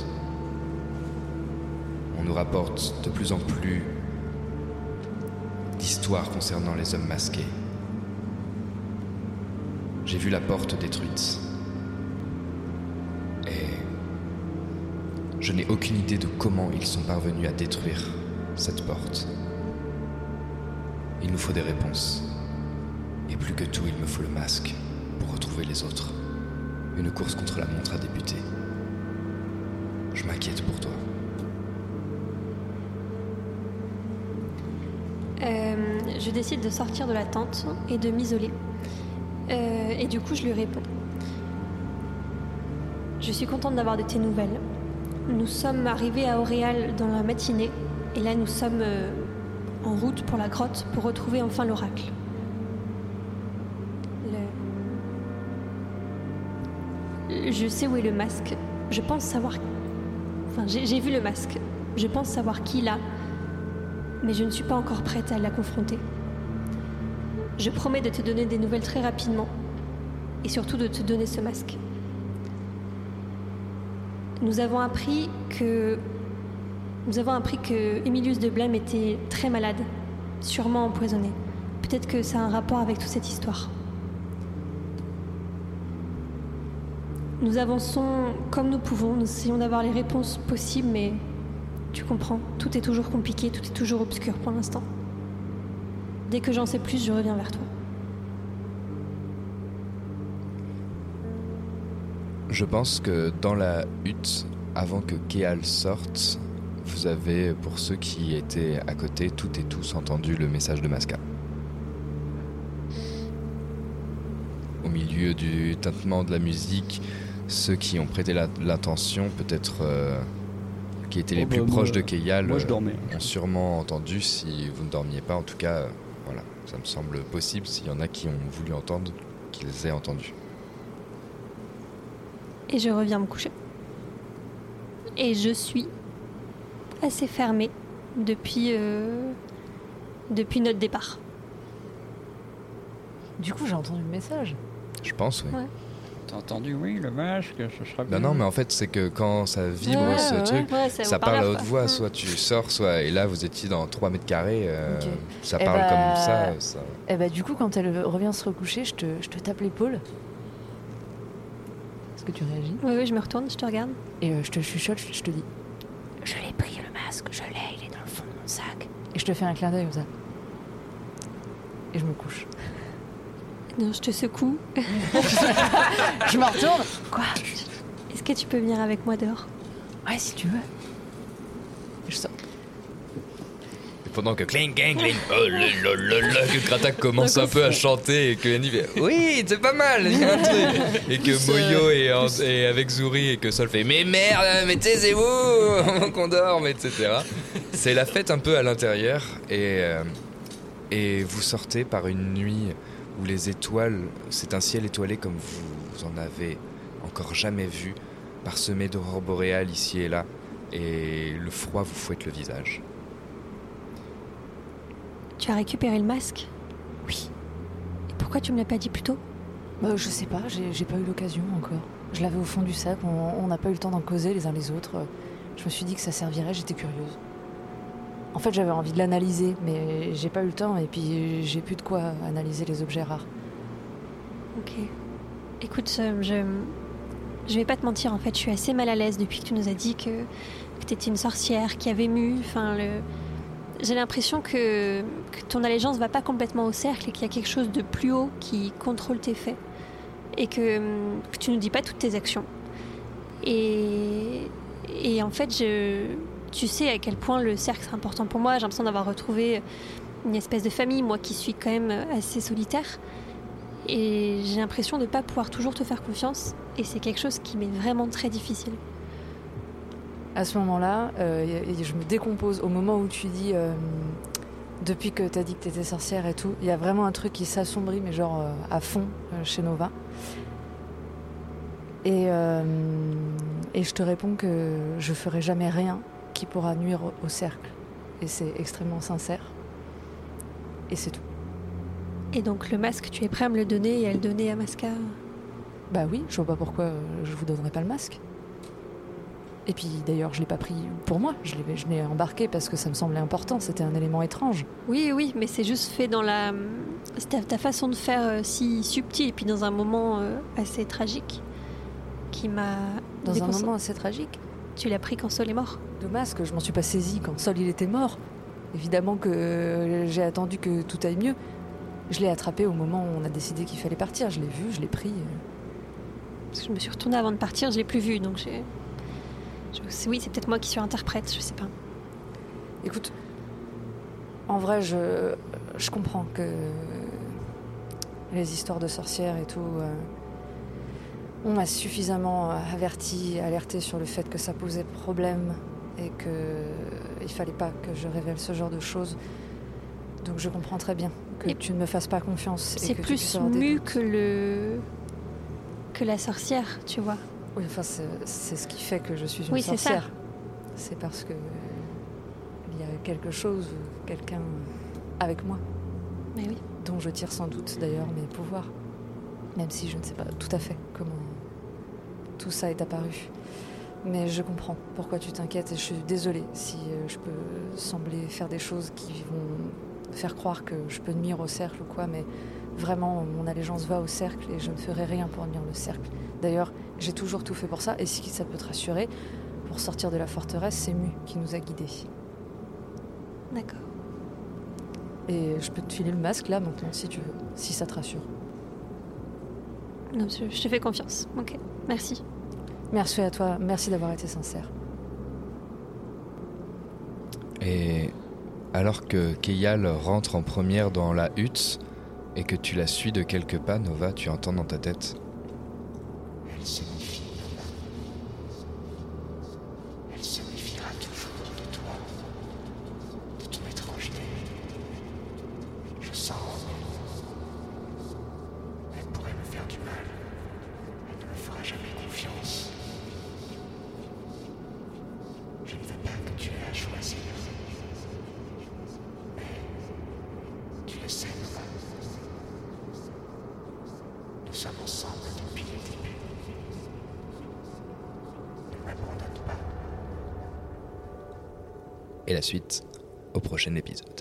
Speaker 7: On nous rapporte de plus en plus d'histoires concernant les hommes masqués. J'ai vu la porte détruite. Et je n'ai aucune idée de comment ils sont parvenus à détruire cette porte. Il nous faut des réponses. Et plus que tout, il me faut le masque pour retrouver les autres. Une course contre la montre a débuté. Je m'inquiète pour toi.
Speaker 12: Je décide de sortir de la tente et de m'isoler. Et du coup, je lui réponds. Je suis contente d'avoir de tes nouvelles. Nous sommes arrivés à Auréal dans la matinée. Et là, nous sommes en route pour la grotte pour retrouver enfin l'oracle. Je sais où est le masque. Je pense savoir... Enfin, j'ai vu le masque. Je pense savoir qui l'a. Mais je ne suis pas encore prête à la confronter. Je promets de te donner des nouvelles très rapidement. Et surtout de te donner ce masque. Nous avons appris que Emilius de Blême était très malade. Sûrement empoisonné. Peut-être que ça a un rapport avec toute cette histoire. Nous avançons comme nous pouvons, nous essayons d'avoir les réponses possibles, mais tu comprends, tout est toujours compliqué, tout est toujours obscur pour l'instant. Dès que j'en sais plus, je reviens vers toi.
Speaker 7: Je pense que dans la hutte, avant que Keyal sorte, vous avez, pour ceux qui étaient à côté, toutes et tous entendu le message de Masca. Au milieu du tintement de la musique, ceux qui ont prêté l'attention, peut-être qui étaient les plus proches de Keyal, ont sûrement entendu. Si vous ne dormiez pas, en tout cas, voilà, ça me semble possible. S'il y en a qui ont voulu entendre, qu'ils aient entendu.
Speaker 12: Et je reviens me coucher. Et je suis assez fermée depuis notre départ.
Speaker 8: Du coup, j'ai entendu le message.
Speaker 7: Je pense, oui.
Speaker 12: Ouais.
Speaker 9: T'as entendu, oui, le masque, ce sera bien.
Speaker 7: Non, mais en fait, c'est que quand ça vibre, truc, ça parle à haute voix. Soit tu sors, soit... Et là, vous étiez dans 3 mètres carrés. Ça parle comme ça.
Speaker 8: Et bah, du coup, quand elle revient se recoucher, je te tape l'épaule. Est-ce que tu réagis ?
Speaker 12: Oui, je me retourne, je te regarde.
Speaker 8: Et je te chuchote, je te dis... Je l'ai pris, le masque, il est dans le fond de mon sac. Et je te fais un clin d'œil comme ça. Et je me couche.
Speaker 12: Non, je te secoue.
Speaker 8: Je me retourne. Quoi ?
Speaker 12: Est-ce que tu peux venir avec moi dehors ?
Speaker 8: Ouais, si tu veux. Je sors.
Speaker 7: Et pendant que cling, cling, cling, oh là là là là, que Kratak commence un peu à chanter et que Yanni fait oui, c'est pas mal, il y a un truc. Et que Moyo est avec Zouri et que Sol fait mais merde, mais taisez-vous, qu'on dorme, etc. C'est la fête un peu à l'intérieur et vous sortez par une nuit où les étoiles, c'est un ciel étoilé comme vous en avez encore jamais vu, parsemé d'aurores boréales ici et là, et le froid vous fouette le visage.
Speaker 12: Tu as récupéré le masque ?
Speaker 8: Oui.
Speaker 12: Et pourquoi tu me l'as pas dit plus tôt ?
Speaker 8: Je sais pas, j'ai pas eu l'occasion encore. Je l'avais au fond du sac, on n'a pas eu le temps d'en causer les uns les autres. Je me suis dit que ça servirait, j'étais curieuse. En fait, j'avais envie de l'analyser, mais j'ai pas eu le temps et puis j'ai plus de quoi analyser les objets rares.
Speaker 12: Ok. Écoute, je vais pas te mentir, en fait, je suis assez mal à l'aise depuis que tu nous as dit que t'étais une sorcière qui avait mu. Enfin, j'ai l'impression que ton allégeance va pas complètement au cercle et qu'il y a quelque chose de plus haut qui contrôle tes faits. Et que tu nous dis pas toutes tes actions. Et en fait, tu sais à quel point le cercle est important pour moi. J'ai l'impression d'avoir retrouvé une espèce de famille, moi qui suis quand même assez solitaire. Et j'ai l'impression de ne pas pouvoir toujours te faire confiance. Et c'est quelque chose qui m'est vraiment très difficile.
Speaker 8: À ce moment-là, je me décompose. Au moment où tu dis, depuis que tu as dit que tu étais sorcière et tout, il y a vraiment un truc qui s'assombrit, mais genre à fond chez Nova. Et je te réponds que je ferai jamais rien qui pourra nuire au cercle. Et c'est extrêmement sincère. Et c'est tout.
Speaker 12: Et donc le masque, tu es prêt à me le donner et à le donner à Masca ?
Speaker 8: Bah oui, je vois pas pourquoi je vous donnerais pas le masque. Et puis d'ailleurs, je l'ai pas pris pour moi, je l'ai embarqué parce que ça me semblait important, c'était un élément étrange.
Speaker 12: Oui, mais c'est juste fait dans c'est ta façon de faire si subtile et puis dans un moment assez tragique qui m'a...
Speaker 8: Dans un moment assez tragique ?
Speaker 12: Tu l'as pris quand Sol est mort ?
Speaker 8: Le masque, je m'en suis pas saisi quand Sol il était mort. Évidemment que j'ai attendu que tout aille mieux. Je l'ai attrapé au moment où on a décidé qu'il fallait partir. Je l'ai vu, je l'ai pris.
Speaker 12: Parce que je me suis retournée avant de partir, je l'ai plus vu, donc oui, c'est peut-être moi qui suis interprète, je sais pas.
Speaker 8: Écoute, en vrai, je comprends que les histoires de sorcières et tout... On m'a suffisamment alerté sur le fait que ça posait problème et qu'il fallait pas que je révèle ce genre de choses. Donc je comprends très bien que tu ne me fasses pas confiance.
Speaker 12: C'est plus mu que la sorcière, tu vois.
Speaker 8: Oui, enfin c'est ce qui fait que je suis une
Speaker 12: sorcière.
Speaker 8: C'est ça. C'est parce que il y a quelque chose, quelqu'un avec moi.
Speaker 12: Mais oui.
Speaker 8: Dont je tire sans doute d'ailleurs mes pouvoirs. Même si je ne sais pas tout à fait comment tout ça est apparu. Mais je comprends pourquoi tu t'inquiètes et je suis désolée si je peux sembler faire des choses qui vont faire croire que je peux nuire au cercle ou quoi, mais vraiment mon allégeance va au cercle et je ne ferai rien pour nuire le cercle. D'ailleurs, j'ai toujours tout fait pour ça et si ça peut te rassurer, pour sortir de la forteresse, c'est Mu qui nous a guidés.
Speaker 12: D'accord.
Speaker 8: Et je peux te filer le masque là maintenant si tu veux, si ça te rassure.
Speaker 12: Non, je te fais confiance. Ok, merci.
Speaker 8: Merci à toi, merci d'avoir été sincère.
Speaker 7: Et alors que Keyal rentre en première dans la hutte et que tu la suis de quelques pas, Nova, tu entends dans ta tête:
Speaker 14: elle se méfie. Elle se méfiera toujours de toi, de ton étrangeté. Je sens. Elle pourrait me faire du mal. Elle ne me fera jamais confiance.
Speaker 7: Et la suite au prochain épisode.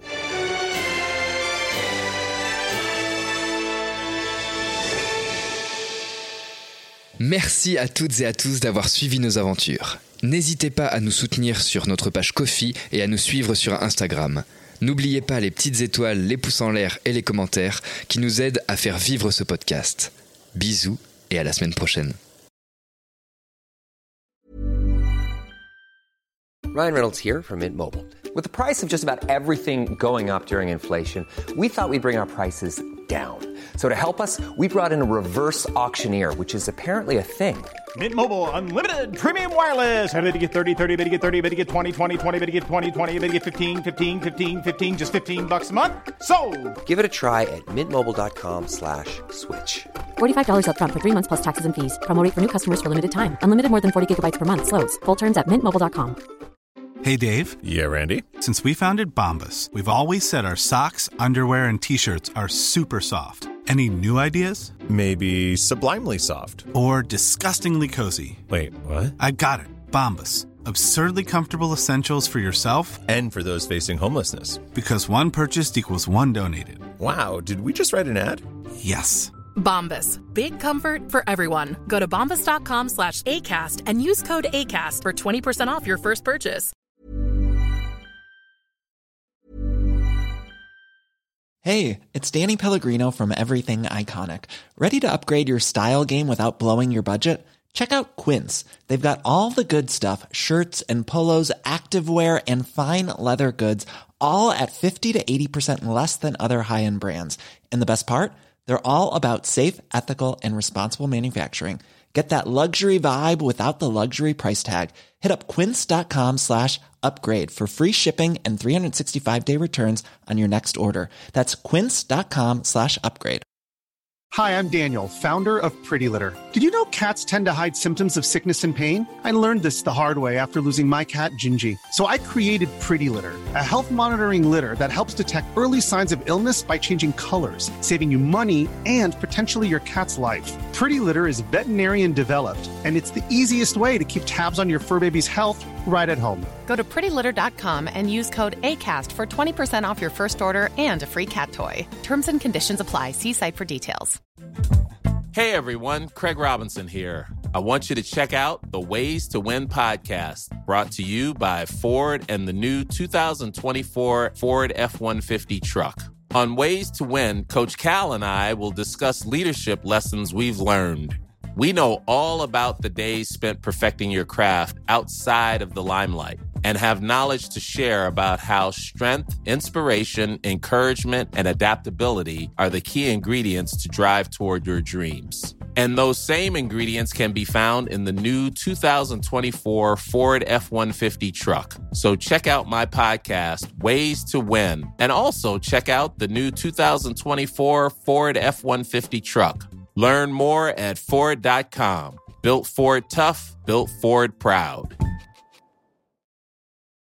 Speaker 7: Merci à toutes et à tous d'avoir suivi nos aventures. N'hésitez pas à nous soutenir sur notre page Ko-fi et à nous suivre sur Instagram. N'oubliez pas les petites étoiles, les pouces en l'air et les commentaires qui nous aident à faire vivre ce podcast. Bisous et à la semaine prochaine.
Speaker 16: Ryan Reynolds here from Mint Mobile. With the price of just about everything going up during inflation, we thought we'd bring our prices down. So to help us, we brought in a reverse auctioneer, which is apparently a thing.
Speaker 17: Mint Mobile Unlimited Premium Wireless. How to get 30, 30, bit to get 30, bit to get 20, 20, 20, bit to get 20, 20, bit to get 15, 15, 15, 15, just $15 a month? Sold!
Speaker 16: Give it a try at mintmobile.com/switch.
Speaker 1: $45 up front for 3 months plus taxes and fees. Promo rate for new customers for limited time. Unlimited more than 40 gigabytes per month. Slows full terms at mintmobile.com.
Speaker 18: Hey, Dave.
Speaker 19: Yeah, Randy.
Speaker 18: Since we founded Bombas, we've always said our socks, underwear, and T-shirts are super soft. Any new ideas?
Speaker 19: Maybe sublimely soft.
Speaker 18: Or disgustingly cozy.
Speaker 19: Wait, what?
Speaker 18: I got it. Bombas. Absurdly comfortable essentials for yourself
Speaker 19: and for those facing homelessness.
Speaker 18: Because one purchased equals one donated.
Speaker 19: Wow, did we just write an ad?
Speaker 18: Yes.
Speaker 5: Bombas. Big comfort for everyone. Go to bombas.com/ACAST and use code ACAST for 20% off your first purchase.
Speaker 20: Hey, it's Danny Pellegrino from Everything Iconic. Ready to upgrade your style game without blowing your budget? Check out Quince. They've got all the good stuff, shirts and polos, activewear, and fine leather goods, all at 50 to 80% less than other high-end brands. And the best part? They're all about safe, ethical, and responsible manufacturing. Get that luxury vibe without the luxury price tag. Hit up quince.com/upgrade for free shipping and 365-day returns on your next order. That's quince.com/upgrade.
Speaker 21: Hi, I'm Daniel, founder of Pretty Litter. Did you know cats tend to hide symptoms of sickness and pain? I learned this the hard way after losing my cat, Gingy. So I created Pretty Litter, a health monitoring litter that helps detect early signs of illness by changing colors, saving you money and potentially your cat's life. Pretty Litter is veterinarian developed, and it's the easiest way to keep tabs on your fur baby's health right at home.
Speaker 22: Go to prettylitter.com and use code ACAST for 20% off your first order and a free cat toy. Terms and conditions apply. See site for details.
Speaker 23: Hey everyone, Craig Robinson here. I want you to check out the Ways to Win podcast, brought to you by Ford and the new 2024 Ford F-150 truck. On Ways to Win, Coach Cal and I will discuss leadership lessons we've learned. We know all about the days spent perfecting your craft outside of the limelight and have knowledge to share about how strength, inspiration, encouragement, and adaptability are the key ingredients to drive toward your dreams. And those same ingredients can be found in the new 2024 Ford F-150 truck. So check out my podcast, Ways to Win, and also check out the new 2024 Ford F-150 truck. Learn more at Ford.com. Built Ford tough, built Ford proud.